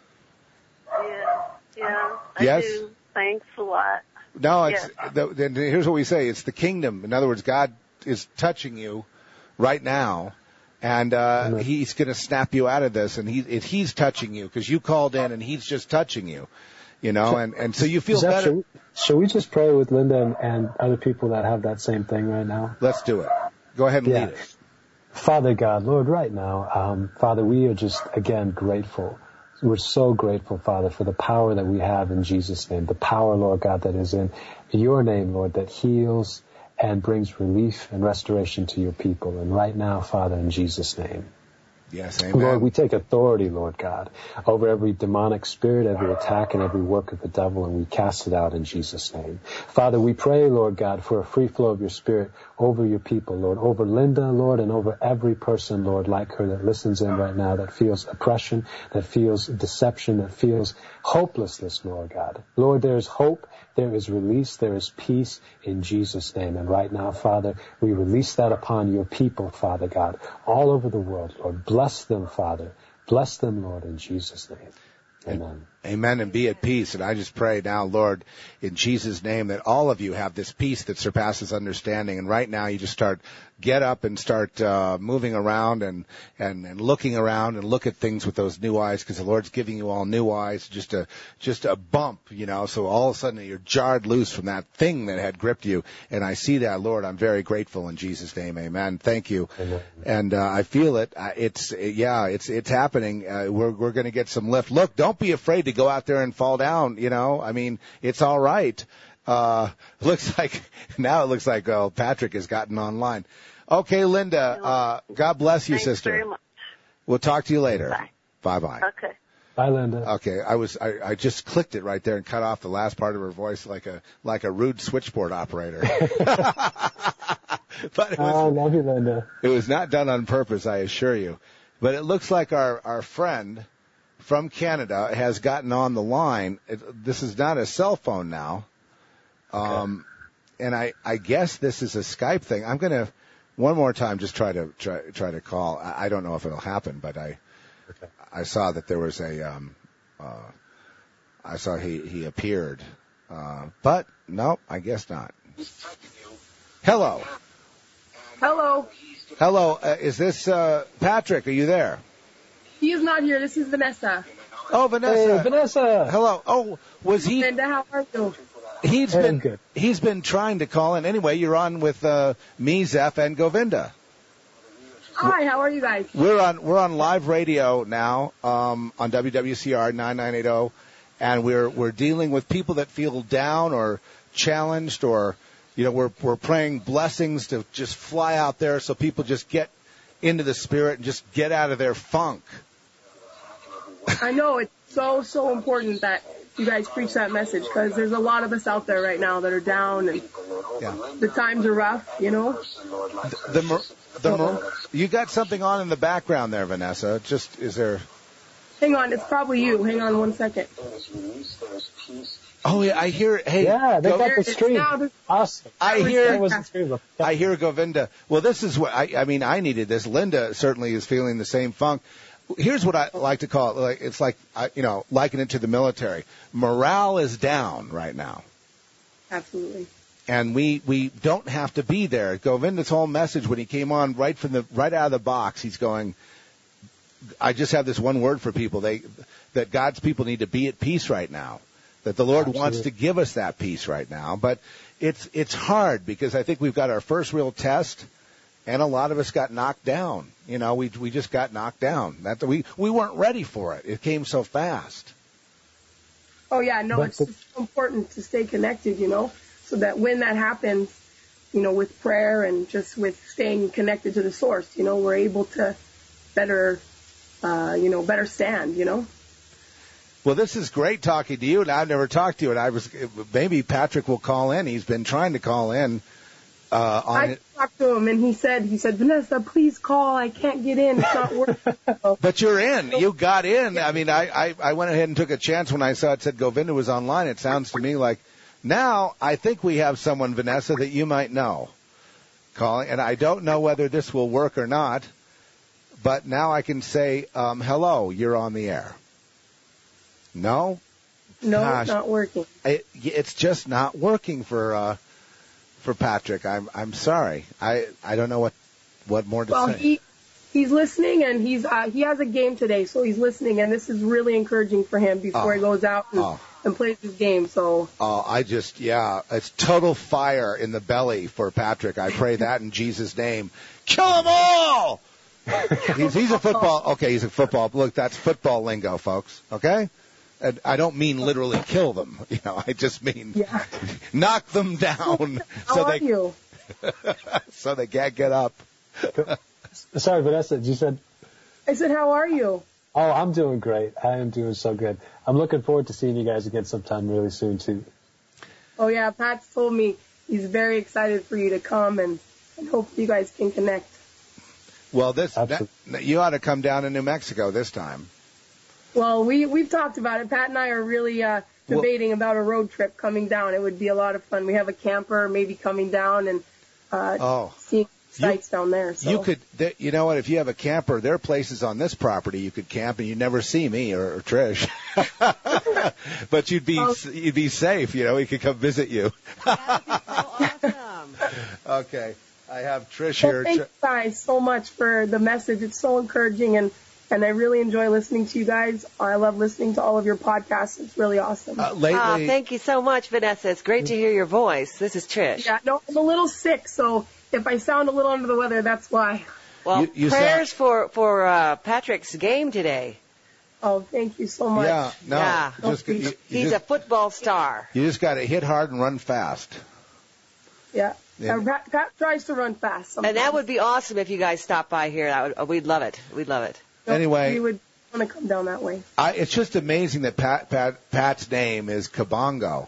Yeah, yeah, I yes? do. Thanks a lot. No, it's yes. the, then here's what we say: it's the kingdom. In other words, God is touching you right now. And uh he's going to snap you out of this, and he if he's touching you because you called in, and he's just touching you, you know, and and so you feel Zeph, better. Should we, should we just pray with Linda and, and other people that have that same thing right now? Let's do it. Go ahead and yeah. lead us. Father God, Lord, right now, um, Father, we are just again grateful. We're so grateful, Father, for the power that we have in Jesus' name, the power, Lord God, that is in your name, Lord, that heals and brings relief and restoration to your people. And right now, Father, in Jesus' name. Yes, amen. Lord, we take authority, Lord God, over every demonic spirit, every attack, and every work of the devil, and we cast it out in Jesus' name. Father, we pray, Lord God, for a free flow of your spirit over your people, Lord, over Linda, Lord, and over every person, Lord, like her that listens in right now, that feels oppression, that feels deception, that feels hopelessness, Lord God. Lord, there is hope, there is release, there is peace in Jesus' name. And right now, Father, we release that upon your people, Father God, all over the world, Lord. Bless them, Father. Bless them, Lord, in Jesus' name. Amen. Amen, and be at peace. And I just pray now, Lord, in Jesus' name, that all of you have this peace that surpasses understanding. And right now, you just start, get up and start uh, moving around and, and, and looking around and look at things with those new eyes, because the Lord's giving you all new eyes, just a just a bump, you know. So all of a sudden, you're jarred loose from that thing that had gripped you. And I see that, Lord. I'm very grateful in Jesus' name. Amen. Thank you. Amen. And uh, I feel it. Uh, it's yeah, it's it's happening. Uh, we're we're going to get some lift. Look, don't be afraid to go out there and fall down, you know. I mean, it's all right. Uh, looks like, now it looks like, oh, Patrick has gotten online. Okay, Linda, uh, God bless you, Thanks sister. very much. We'll talk to you later. Bye. Bye-bye. Okay. Bye, Linda. Okay, I was, I, I just clicked it right there and cut off the last part of her voice like a, like a rude switchboard operator. But it was, oh, I love you, Linda. It was not done on purpose, I assure you. But it looks like our, our friend from Canada has gotten on the line. It, this is not a cell phone now. Um, okay. And I, I guess this is a Skype thing. I'm going to, one more time, just try to, try, try to call. I, I don't know if it'll happen, but I, okay. I saw that there was a, um, uh, I saw he, he appeared. Uh, but no, I guess not. Hello. Hello. Hello. Uh, is this, uh, Patrick? Are you there? He is not here. This is Vanessa. Oh, Vanessa. Hey, Vanessa. Hello. Oh, was he? Linda, how are you? He's hey, been good. He's been trying to call in. Anyway, you're on with uh, me, Zeph, and Govinda. Hi, how are you guys? We're on we're on live radio now um, on W W C R ninety-nine eighty, and we're we're dealing with people that feel down or challenged, or you know we're we're praying blessings to just fly out there so people just get into the spirit and just get out of their funk. I know it's so so important that you guys preach that message, because there's a lot of us out there right now that are down and yeah. the times are rough, you know. The, the, the, the you got something on in the background there, Vanessa. Just is there? Hang on, it's probably you. Hang on one second. Oh yeah, I hear. Hey, yeah, they go, got the stream. Awesome. I hear. The I hear Govinda. Well, this is what I. I mean, I needed this. Linda certainly is feeling the same funk. Here's what I like to call it. Like, it's like, you know, liken it to the military. Morale is down right now. Absolutely. And we, we don't have to be there. Govinda's whole message when he came on right from the, right out of the box, he's going, I just have this one word for people. They, that God's people need to be at peace right now. That the Lord Absolutely. Wants to give us that peace right now. But it's, it's hard because I think we've got our first real test. And a lot of us got knocked down. You know, we we just got knocked down. That we we weren't ready for it. It came so fast. Oh yeah, no, but, it's just so important to stay connected, you know, so that when that happens, you know, with prayer and just with staying connected to the source, you know, we're able to better, uh, you know, better stand, you know. Well, this is great talking to you, and I've never talked to you. And I was maybe Patrick will call in. He's been trying to call in. Uh, on I it. talked to him, and he said, he said, Vanessa, please call. I can't get in. It's not working. But you're in. You got in. I mean, I, I, I went ahead and took a chance when I saw it said Govinda was online. It sounds to me like now I think we have someone, Vanessa, that you might know calling. And I don't know whether this will work or not, but now I can say, um, hello, you're on the air. No? No, Gosh, it's not working. It, it's just not working for... Uh, For Patrick, I'm I'm sorry. I, I don't know what, what more to well, say. Well, he he's listening, and he's uh, he has a game today, so he's listening, and this is really encouraging for him before oh. he goes out and, oh. and plays his game. So. Oh, I just yeah, it's total fire in the belly for Patrick. I pray that in Jesus' name. Kill them all. he's he's a football. Okay, he's a football. Look, that's football lingo, folks. Okay. And I don't mean literally kill them, you know. I just mean yeah. knock them down How so are they you? so they can't get up. Sorry, Vanessa, you said. I said, how are you? Oh, I'm doing great. I am doing so good. I'm looking forward to seeing you guys again sometime really soon too. Oh yeah, Pat's told me he's very excited for you to come, and, and hope you guys can connect. Well, this that, you ought to come down to New Mexico this time. Well, we, we've talked about it. Pat and I are really uh, debating well, about a road trip coming down. It would be a lot of fun. We have a camper maybe coming down and uh, oh. seeing sites you, down there. So. You could, you know what? If you have a camper, there are places on this property you could camp, and you'd never see me or, or Trish. But you'd be oh. you'd be safe. You know, we could come visit you. That would be so awesome. Okay, I have Trish well, here. Thank you guys so much for the message. It's so encouraging, and and I really enjoy listening to you guys. I love listening to all of your podcasts. It's really awesome. Uh, lately, oh, thank you so much, Vanessa. It's great to hear your voice. This is Trish. Yeah, no, I'm a little sick, so if I sound a little under the weather, that's why. Well, you, you prayers sound... for for uh, Patrick's game today. Oh, thank you so much. Yeah, no, yeah. Just, you, you he's just, a football star. You just got to hit hard and run fast. Yeah. yeah. Uh, Pat, Pat tries to run fast sometimes. And that would be awesome if you guys stopped by here. That would, we'd love it. We'd love it. No, anyway, we would want to come down that way. I, it's just amazing that Pat, Pat Pat's name is Kabongo.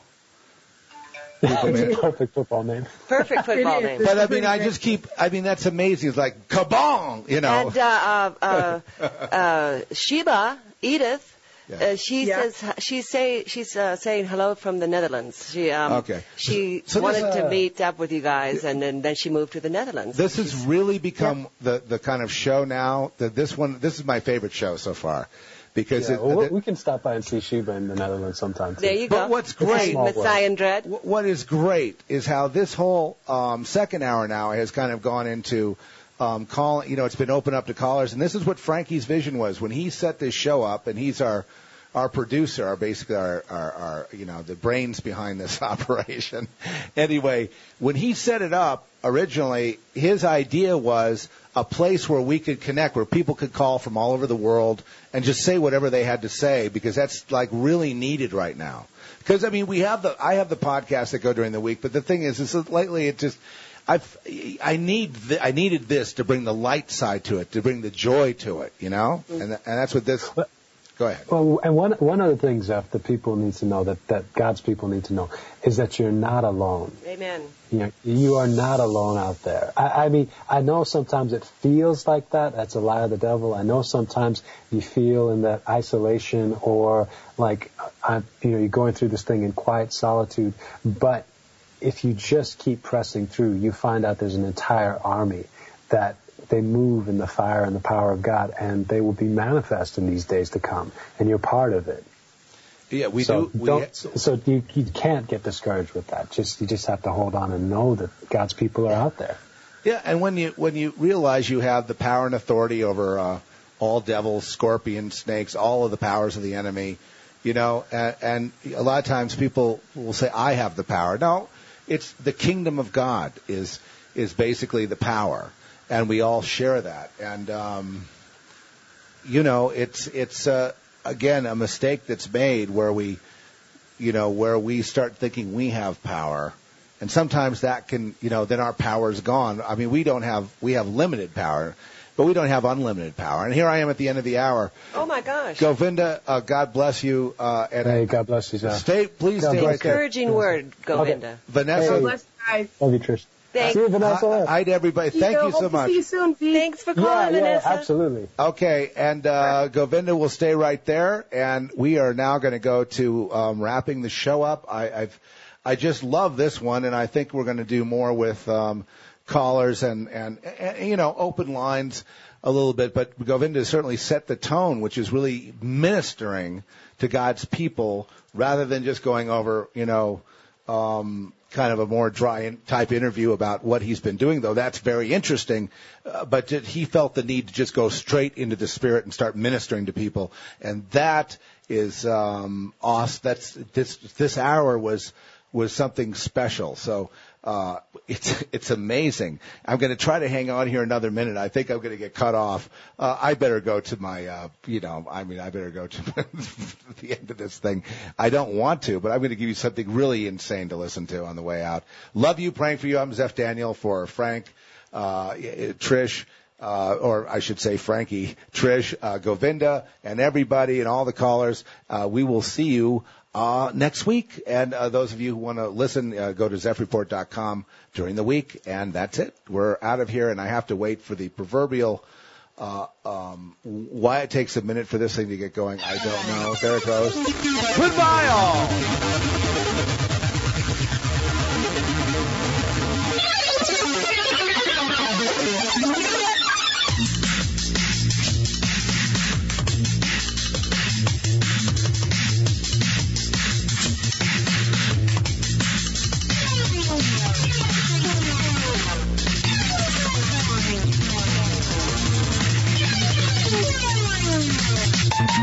Perfect football name. Perfect football name. But I mean, I just keep. I mean, that's amazing. It's like kabong, you know. And uh, uh, uh, Sheba, Edith. Yeah. Uh, she Yeah. says she's say she's uh, saying hello from the Netherlands. She um, Okay. She So wanted this, to uh, meet up with you guys, and then, then she moved to the Netherlands. This has really become the the kind of show now that this one. This is my favorite show so far, because Yeah, it, well, the, we can stop by and see Sheba in the Netherlands sometime. Too. There you go. But what's It's a great, small Messiah and Dread. wh- what is great is how this whole um, second hour now has kind of gone into um, call. You know, it's been opened up to callers, and this is what Frankie's vision was when he set this show up, and he's our. Our producer, our basically our, our, our, you know, the brains behind this operation. Anyway, when he set it up originally, his idea was a place where we could connect, where people could call from all over the world and just say whatever they had to say, because that's like really needed right now. Because I mean, we have the, I have the podcasts that go during the week, but the thing is, is that lately it just, I've, I need, th- I needed this to bring the light side to it, to bring the joy to it, you know, and and that's what this. Go ahead. Well, and one one of the things, Zeph, that people need to know, that, that God's people need to know, is that you're not alone. Amen. You know, you are not alone out there. I, I mean, I know sometimes it feels like that. That's a lie of the devil. I know sometimes you feel in that isolation, or like, I, you know, you're going through this thing in quiet solitude. But if you just keep pressing through, you find out there's an entire army that they move in the fire and the power of God, and they will be manifest in these days to come, and you're part of it. Yeah, we so do. We don't, ha- so you you can't get discouraged with that. Just you just have to hold on and know that God's people are out there. Yeah, and when you when you realize you have the power and authority over uh, all devils, scorpions, snakes, all of the powers of the enemy, you know, and, and a lot of times people will say, "I have the power." No, it's the kingdom of God is is basically the power. And we all share that. And, um, you know, it's, it's, uh, again, a mistake that's made where we, you know, where we start thinking we have power. And sometimes that can, you know, then our power's gone. I mean, we don't have, we have limited power, but we don't have unlimited power. And here I am at the end of the hour. Oh, my gosh. Govinda, uh, God bless you. Uh, and hey, God bless you, sir. Stay, please God stay bless right there. Encouraging word, Govinda. Okay. Vanessa. Hey. Bless you guys. Love you, Trish. Thanks. See you, Vanessa. Hi, hi to everybody. Thank you Hope so to much. See you soon, V. Thanks for calling, Yeah, yeah, Vanessa. absolutely. Okay, and uh, Govinda will stay right there, and we are now going to go to um, wrapping the show up. I, I've, I just love this one, and I think we're going to do more with um, callers and, and, and, you know, open lines a little bit. But Govinda certainly set the tone, which is really ministering to God's people rather than just going over, you know, um, kind of a more dry type interview about what he's been doing, though that's very interesting. Uh, but he felt the need to just go straight into the Spirit and start ministering to people, and that is um, awesome. That's this this hour was was something special. So uh, it's it's amazing. I'm going to try to hang on here another minute. I think I'm going to get cut off. Uh, I better go to my, uh, you know, I mean, I better go to the end of this thing. I don't want to, but I'm going to give you something really insane to listen to on the way out. Love you, praying for you. I'm Zeph Daniel for Frank, uh, Trish. Uh, or I should say Frankie, Trish, uh, Govinda, and everybody and all the callers. Uh, we will see you uh, next week. And uh, those of you who want to listen, uh, go to zeph report dot com during the week. And that's it. We're out of here, and I have to wait for the proverbial uh, um, why it takes a minute for this thing to get going. I don't know. There it goes. Goodbye, all.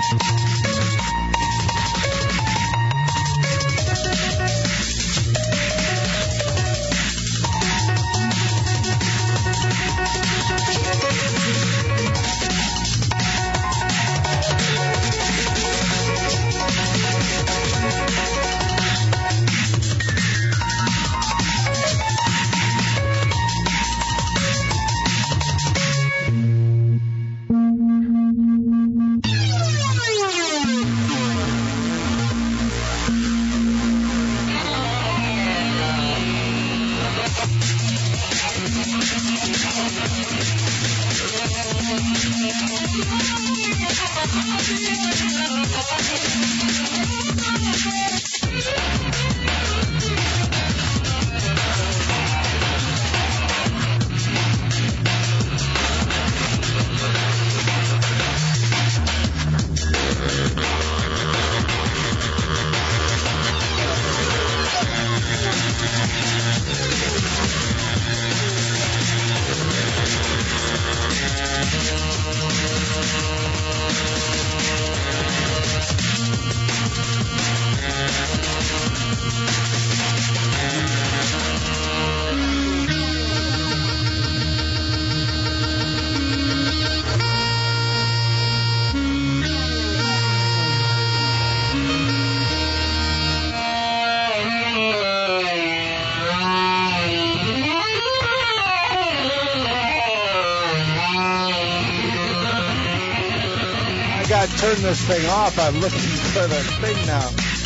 Turn this thing off. I'm looking for the thing now.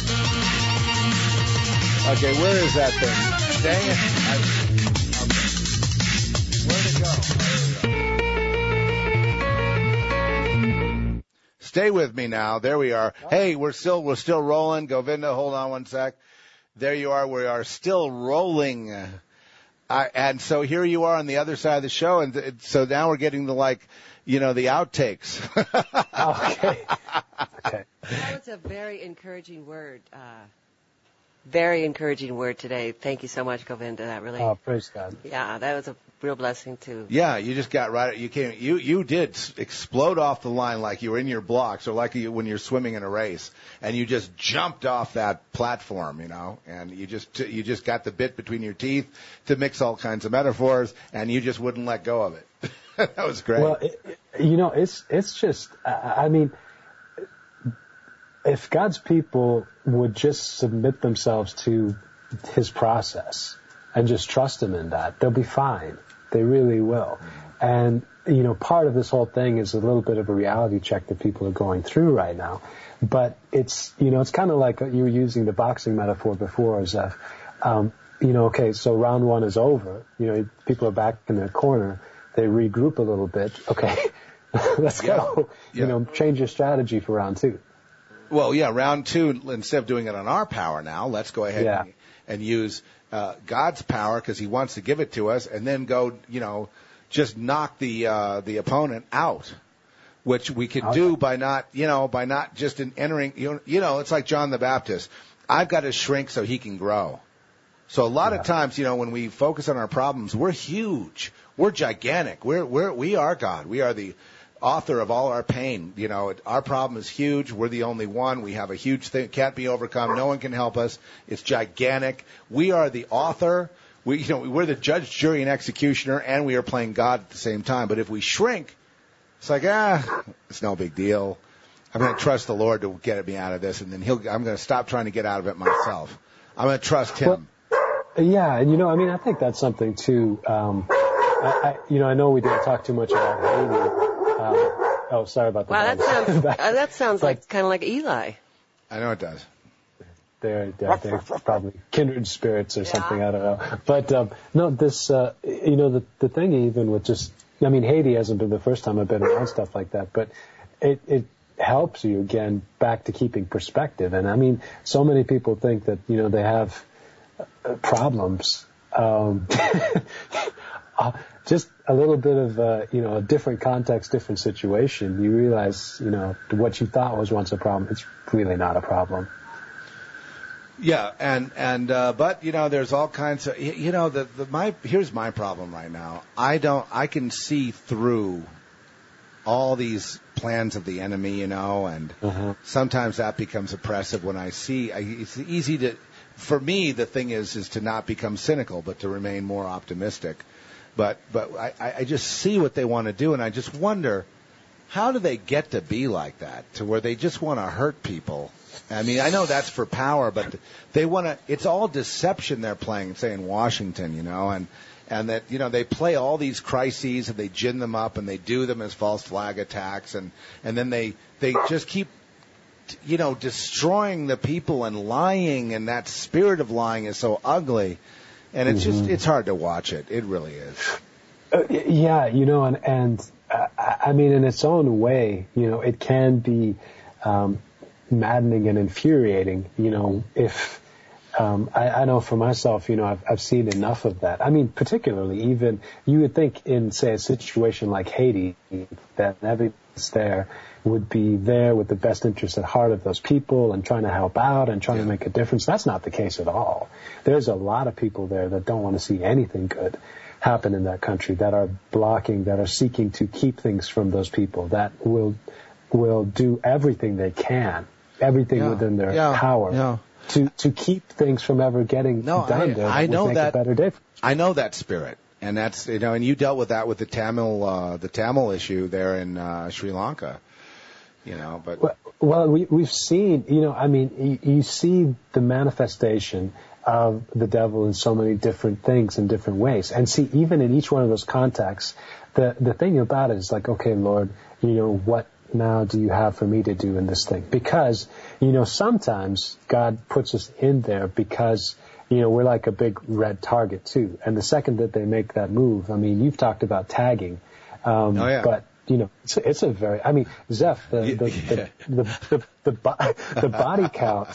Okay, where is that thing? Dang it. I, um, where'd it go? Stay with me now. There we are. Hey, we're still we're still rolling. Govinda, hold on one sec. There you are. We are still rolling. I, and so here you are on the other side of the show, and th- so now we're getting the like, you know, the outtakes. Okay. Okay. That was a very encouraging word. Uh, very encouraging word today. Thank you so much, Govinda. That really. Oh, praise God. Yeah, that was a real blessing too. Yeah, you just got right. You came. You you did explode off the line like you were in your blocks, or like you, when you're swimming in a race, and you just jumped off that platform, you know, and you just you just got the bit between your teeth to mix all kinds of metaphors, and you just wouldn't let go of it. That was great. Well, it, you know, it's it's just. I mean, if God's people would just submit themselves to His process and just trust Him in that, they'll be fine. They really will. And, you know, part of this whole thing is a little bit of a reality check that people are going through right now. But it's, you know, it's kind of like you were using the boxing metaphor before, Zeph. Um, you know, okay, so round one is over. You know, people are back in their corner. They regroup a little bit. Okay, let's yeah. go. Yeah. You know, change your strategy for round two. Well, yeah, round two, instead of doing it on our power now, let's go ahead yeah. and, and use uh, God's power because He wants to give it to us, and then go, you know, just knock the uh, the opponent out, which we could okay. do by not, you know, by not just in entering, you know, you know, it's like John the Baptist. I've got to shrink so he can grow. So a lot yeah. of times, you know, when we focus on our problems, we're huge. We're gigantic. We're, we're, we are God. We are the author of all our pain. You know, our problem is huge. We're the only one. We have a huge thing. Can't be overcome. No one can help us. It's gigantic. We are the author. We, you know, we're the judge, jury, and executioner, and we are playing God at the same time. But if we shrink, it's like, ah, it's no big deal. I'm going to trust the Lord to get me out of this, and then he'll, I'm going to stop trying to get out of it myself. I'm going to trust Him. Well, yeah, and you know, I mean, I think that's something too. Um, I, I, you know, I know we didn't talk too much about Haiti. Um, oh, sorry about that. Wow, that sounds uh, that sounds like kind of like Eli. I know it does. They're, they're, they're probably kindred spirits or yeah. something. I don't know. But um, no, this, uh, you know, the the thing even with just, I mean, Haiti hasn't been the first time I've been around stuff like that, but it it helps you again back to keeping perspective. And I mean, so many people think that you know they have problems. Um, uh, just a little bit of, uh, you know, a different context, different situation. You realize, you know, what you thought was once a problem, it's really not a problem. Yeah, and and uh, but you know, there's all kinds of, you know, the the my here's my problem right now. I don't, I can see through all these plans of the enemy, you know, and uh-huh. sometimes that becomes oppressive when I see. I, it's easy to, for me, the thing is, is to not become cynical, but to remain more optimistic. But but I, I just see what they want to do, and I just wonder, how do they get to be like that, to where they just want to hurt people? I mean, I know that's for power, but they want to. It's all deception they're playing, say in Washington, you know, and and that you know they play all these crises and they gin them up and they do them as false flag attacks, and and then they they just keep, you know, destroying the people and lying, and that spirit of lying is so ugly. And it's mm-hmm. just, it's hard to watch it. It really is. Uh, yeah, you know, and, and uh, I mean, in its own way, you know, it can be um, maddening and infuriating, you know, if, um, I, I know for myself, you know, I've, I've seen enough of that. I mean, particularly even, you would think in, say, a situation like Haiti, that everybody's there would be there with the best interest at heart of those people and trying to help out and trying yeah. to make a difference. That's not the case at all. There's a lot of people there that don't want to see anything good happen in that country, that are blocking, that are seeking to keep things from those people, that will will do everything they can, everything yeah. within their yeah. power yeah. to to keep things from ever getting no, done I, there. I know make that. A better difference. I know that spirit. And that's, you know, and you dealt with that with the Tamil, uh, the Tamil issue there in uh, Sri Lanka. You know, but well, well we, we've seen, you know, I mean, you, you see the manifestation of the devil in so many different things in different ways, and see even in each one of those contexts, the the thing about it is like, okay, Lord, you know, what now do you have for me to do in this thing? Because, you know, sometimes God puts us in there because, you know, we're like a big red target too, and the second that they make that move, I mean, you've talked about tagging, um, oh, yeah. but. You know, it's a, it's a very, I mean, Zeph, the, the, the, the, the, the, the, the body count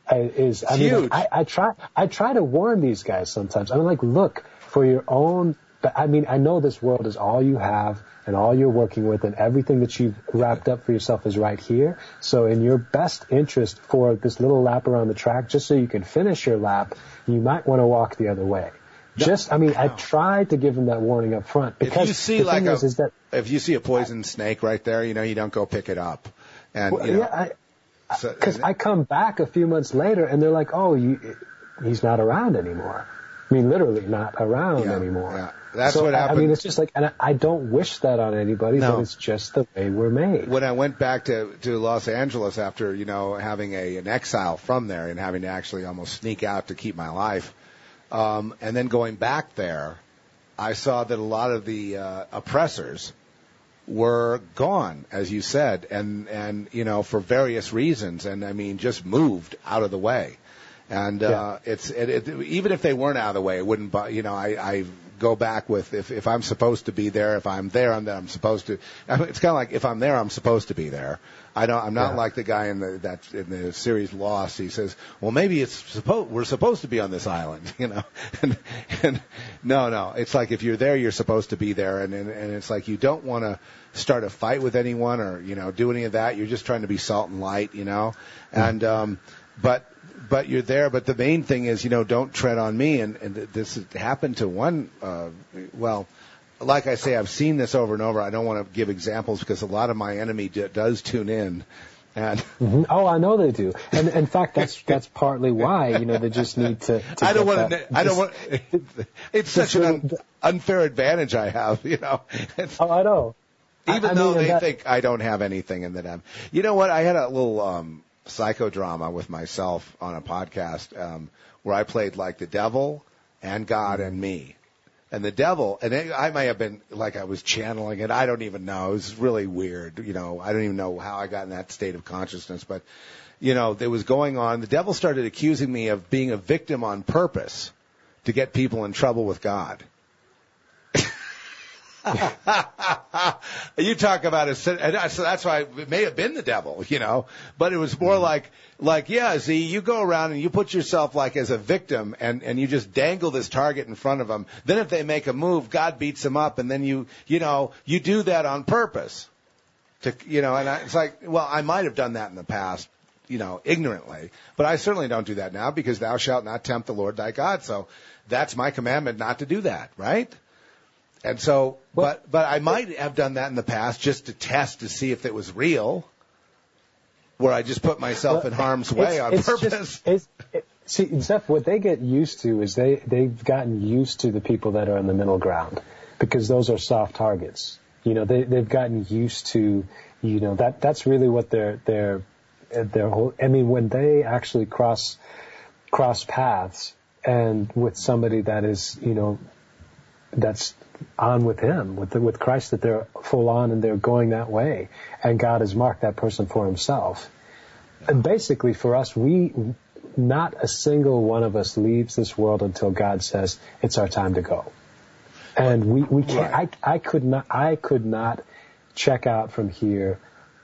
is, I mean, huge. I, I try, I try to warn these guys sometimes. I'm like, look, for your own, I mean, I know this world is all you have and all you're working with, and everything that you've wrapped up for yourself is right here. So in your best interest for this little lap around the track, just so you can finish your lap, you might want to walk the other way. Just, I mean, I tried to give him that warning up front, because if you see the like thing a, is, is that if you see a poison snake right there, you know, you don't go pick it up. And well, you know, yeah, because so, I, I come back a few months later and they're like, oh, you, he's not around anymore. I mean, literally not around yeah, anymore. Yeah. That's so, what happened. I mean, it's just like, and I, I don't wish that on anybody, no. but it's just the way we're made. When I went back to, to Los Angeles after, you know, having a, an exile from there and having to actually almost sneak out to keep my life, um, and then going back there, I saw that a lot of the uh, oppressors were gone, as you said, and, and, you know, for various reasons, and, I mean, just moved out of the way. And uh, yeah. it's it, it, even if they weren't out of the way, it wouldn't, you know, I, I go back with, if, if I'm supposed to be there, if I'm there, I'm, I'm supposed to, I mean, it's kind of like, if I'm there, I'm supposed to be there. I don't, I'm not yeah. like the guy in the, that, in the series Lost. He says, well, maybe it's supposed, we're supposed to be on this island, you know, and, and no, no, it's like, if you're there, you're supposed to be there. And, and, and it's like, you don't want to start a fight with anyone or, you know, do any of that. You're just trying to be salt and light, you know, and, um, but, but you're there. But the main thing is, you know, don't tread on me. And, and this happened to one, uh, well, like I say, I've seen this over and over. I don't want to give examples because a lot of my enemy d- does tune in. And mm-hmm. Oh, I know they do. And in fact, that's that's partly why, you know, they just need to. to I don't want to. I don't want. It's such an un, unfair advantage I have, you know. It's, oh, I know. Even I, I though mean, they that, think I don't have anything in that I'm. You know what? I had a little um, psychodrama with myself on a podcast um, where I played like the devil and God and me. And the devil, and it, I may have been like I was channeling it. I don't even know. It was really weird. You know, I don't even know how I got in that state of consciousness. But, you know, there was going on. The devil started accusing me of being a victim on purpose to get people in trouble with God. You talk about it, so that's why it may have been the devil, you know, but it was more like, like, yeah, Z, you go around and you put yourself like as a victim and, and you just dangle this target in front of them. Then if they make a move, God beats them up, and then you, you know, you do that on purpose to, you know, and I, it's like, well, I might have done that in the past, you know, ignorantly, but I certainly don't do that now, because thou shalt not tempt the Lord thy God. So that's my commandment, not to do that, right? And so, but but I might have done that in the past just to test to see if it was real, where I just put myself well, in harm's way on it's purpose. Just, it's, it, see, Zeph, what they get used to is they, they've gotten used to the people that are in the middle ground, because those are soft targets. You know, they, they've gotten used to, you know, that that's really what their their their whole. I mean, when they actually cross cross paths and with somebody that is, you know, that's on with him, with the, with Christ, that they're full on and they're going that way, and God has marked that person for himself. And basically for us, we, not a single one of us leaves this world until God says it's our time to go. And we, we can't, right. I, I could not, I could not check out from here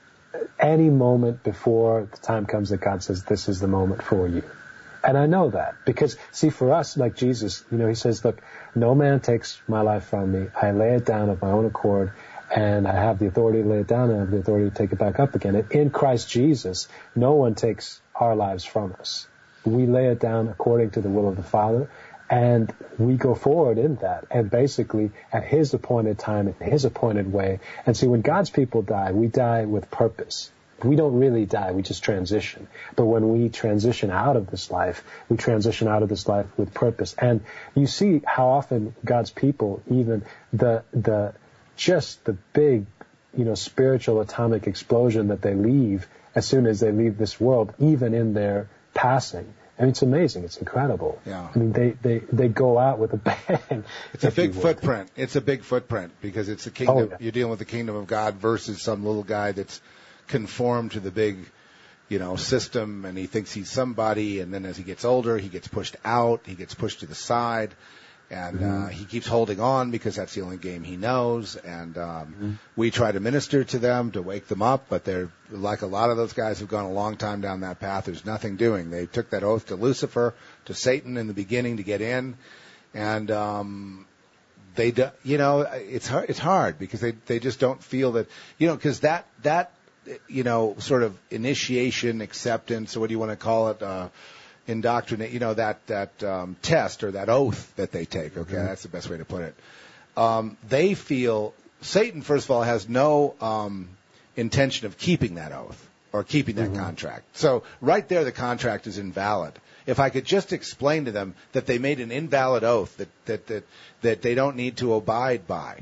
any moment before the time comes that God says this is the moment for you. And I know that because, see, for us, like Jesus, you know, he says, look, no man takes my life from me. I lay it down of my own accord, and I have the authority to lay it down, and I have the authority to take it back up again. And in Christ Jesus, no one takes our lives from us. We lay it down according to the will of the Father, and we go forward in that, and basically at his appointed time, in his appointed way. And see, when God's people die, we die with purpose. We don't really die, we just transition. But when we transition out of this life, we transition out of this life with purpose. And you see how often God's people, even the the just the big, you know, spiritual atomic explosion that they leave as soon as they leave this world, even in their passing. I mean, it's amazing. It's incredible. Yeah. I mean, they, they, they go out with a bang. It's a big footprint. It's a big footprint because it's the kingdom. Oh, yeah. You're dealing with the kingdom of God versus some little guy that's conformed to the big, you know, system, and he thinks he's somebody, and then as he gets older, he gets pushed out, he gets pushed to the side, and mm-hmm. uh, he keeps holding on because that's the only game he knows, and um, mm-hmm. we try to minister to them to wake them up, but they're, like a lot of those guys who've gone a long time down that path, there's nothing doing. They took that oath to Lucifer, to Satan in the beginning to get in, and um, they, do, you know, it's hard, it's hard because they, they just don't feel that, you know, because that, that, you know, sort of initiation, acceptance, or what do you want to call it, uh, indoctrinate, you know, that, that um, test or that oath that they take, okay, mm-hmm. that's the best way to put it. Um, they feel, Satan, first of all, has no um, intention of keeping that oath or keeping that mm-hmm. contract. So right there, the contract is invalid. If I could just explain to them that they made an invalid oath that, that, that, that they don't need to abide by.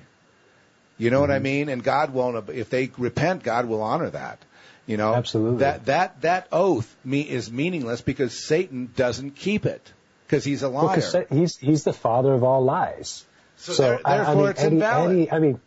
You know mm-hmm. what I mean? And God won't, if they repent, God will honor that. You know, absolutely. That that that oath me is meaningless because Satan doesn't keep it because he's a liar. Well, he's he's the father of all lies. So, so there, therefore, I mean, it's any, invalid. Any, I mean,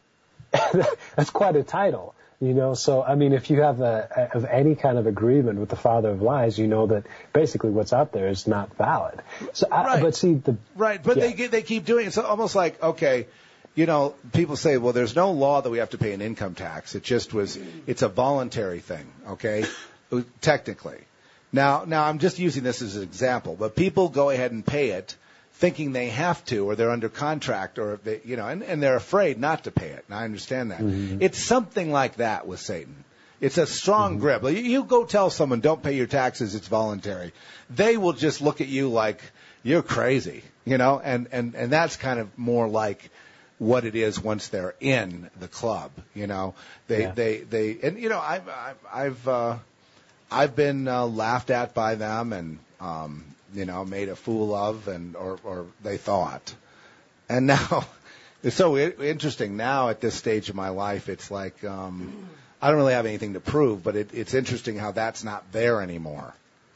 that's quite a title. You know, so I mean, if you have a, of any kind of agreement with the father of lies, you know that basically what's out there is not valid. So, right. I, but see the right, but yeah. they they keep doing it. It's almost like okay. You know, people say, well, there's no law that we have to pay an income tax. It just was, it's a voluntary thing, okay, technically. Now, now I'm just using this as an example, but people go ahead and pay it thinking they have to or they're under contract or, they, you know, and, and they're afraid not to pay it. And I understand that. Mm-hmm. It's something like that with Satan. It's a strong mm-hmm. grip. You, you go tell someone, don't pay your taxes, it's voluntary. They will just look at you like, you're crazy, you know, and, and, and that's kind of more like what it is once they're in the club, you know. They, yeah. they, they, and you know, I've, I've, I've, uh, I've been uh, laughed at by them, and um, you know, made a fool of, and or, or they thought. And now, it's so interesting. Now at this stage of my life, it's like um, I don't really have anything to prove, but it, it's interesting how that's not there anymore.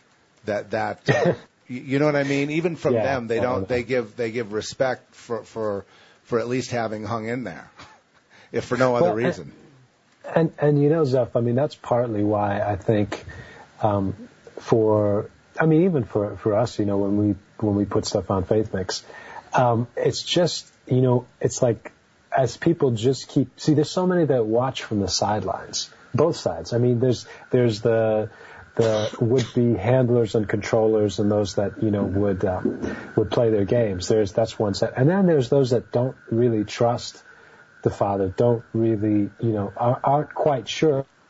That that, uh, you know what I mean? Even from yeah, them, they don't. They give they give respect for for. for at least having hung in there, if for no other well, reason. And, and, and, you know, Zeph, I mean, that's partly why I think um, for, I mean, even for, for us, you know, when we when we put stuff on Faith Mix, um, it's just, you know, it's like as people just keep, see, there's so many that watch from the sidelines, both sides. I mean, there's there's the the would-be handlers and controllers and those that, you know, would um, would play their games. There's that's one set. And then there's those that don't really trust the Father, don't really, you know, are, aren't quite sure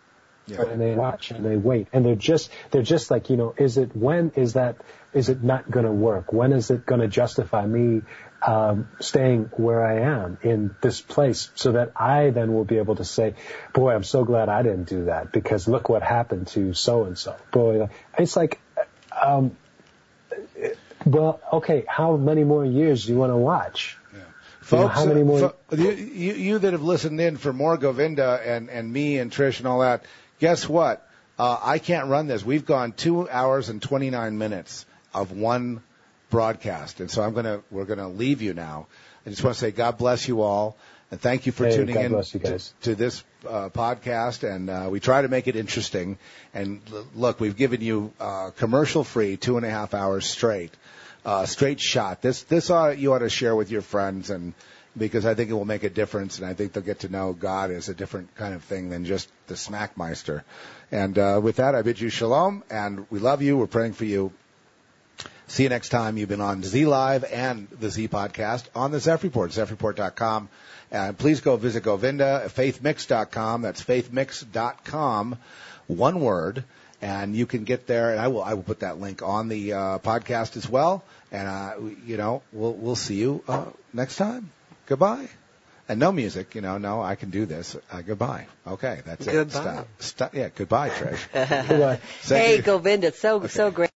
Yeah. And they watch and they wait. And they're just, they're just like, you know, is it, when is that, is it not going to work? When is it going to justify me um, staying where I am in this place so that I then will be able to say, boy, I'm so glad I didn't do that because look what happened to so-and-so. Boy, it's like, um, well, okay, how many more years do you want to watch? Folks, you know, how many more? Fo- you, you, you that have listened in for more Govinda and, and me and Trish and all that, guess what? Uh, I can't run this. We've gone two hours and twenty-nine minutes of one broadcast, and so I'm gonna we're gonna leave you now. I just want to say God bless you all, and thank you for hey, tuning God in bless you guys. to, to this uh, podcast. And uh, we try to make it interesting. And l- look, we've given you uh, commercial free two and a half hours straight. Uh, straight shot. This, this ought, you ought to share with your friends, and because I think it will make a difference, and I think they'll get to know God as a different kind of thing than just the Smackmeister. And uh, with that, I bid you shalom, and we love you. We're praying for you. See you next time. You've been on Z Live and the Z Podcast on the Zeph Report, zeph report dot com. And please go visit Govinda at faith mix dot com. That's faith mix dot com, one word. And you can get there, and I will I will put that link on the uh, podcast as well. And uh, you know, we'll we'll see you uh, next time. Goodbye. And no music, you know. No, I can do this. Uh, goodbye. Okay, that's goodbye. it. Stop. Stop. Yeah. Goodbye, Trish. Goodbye. Hey, Govinda, so Okay. so great.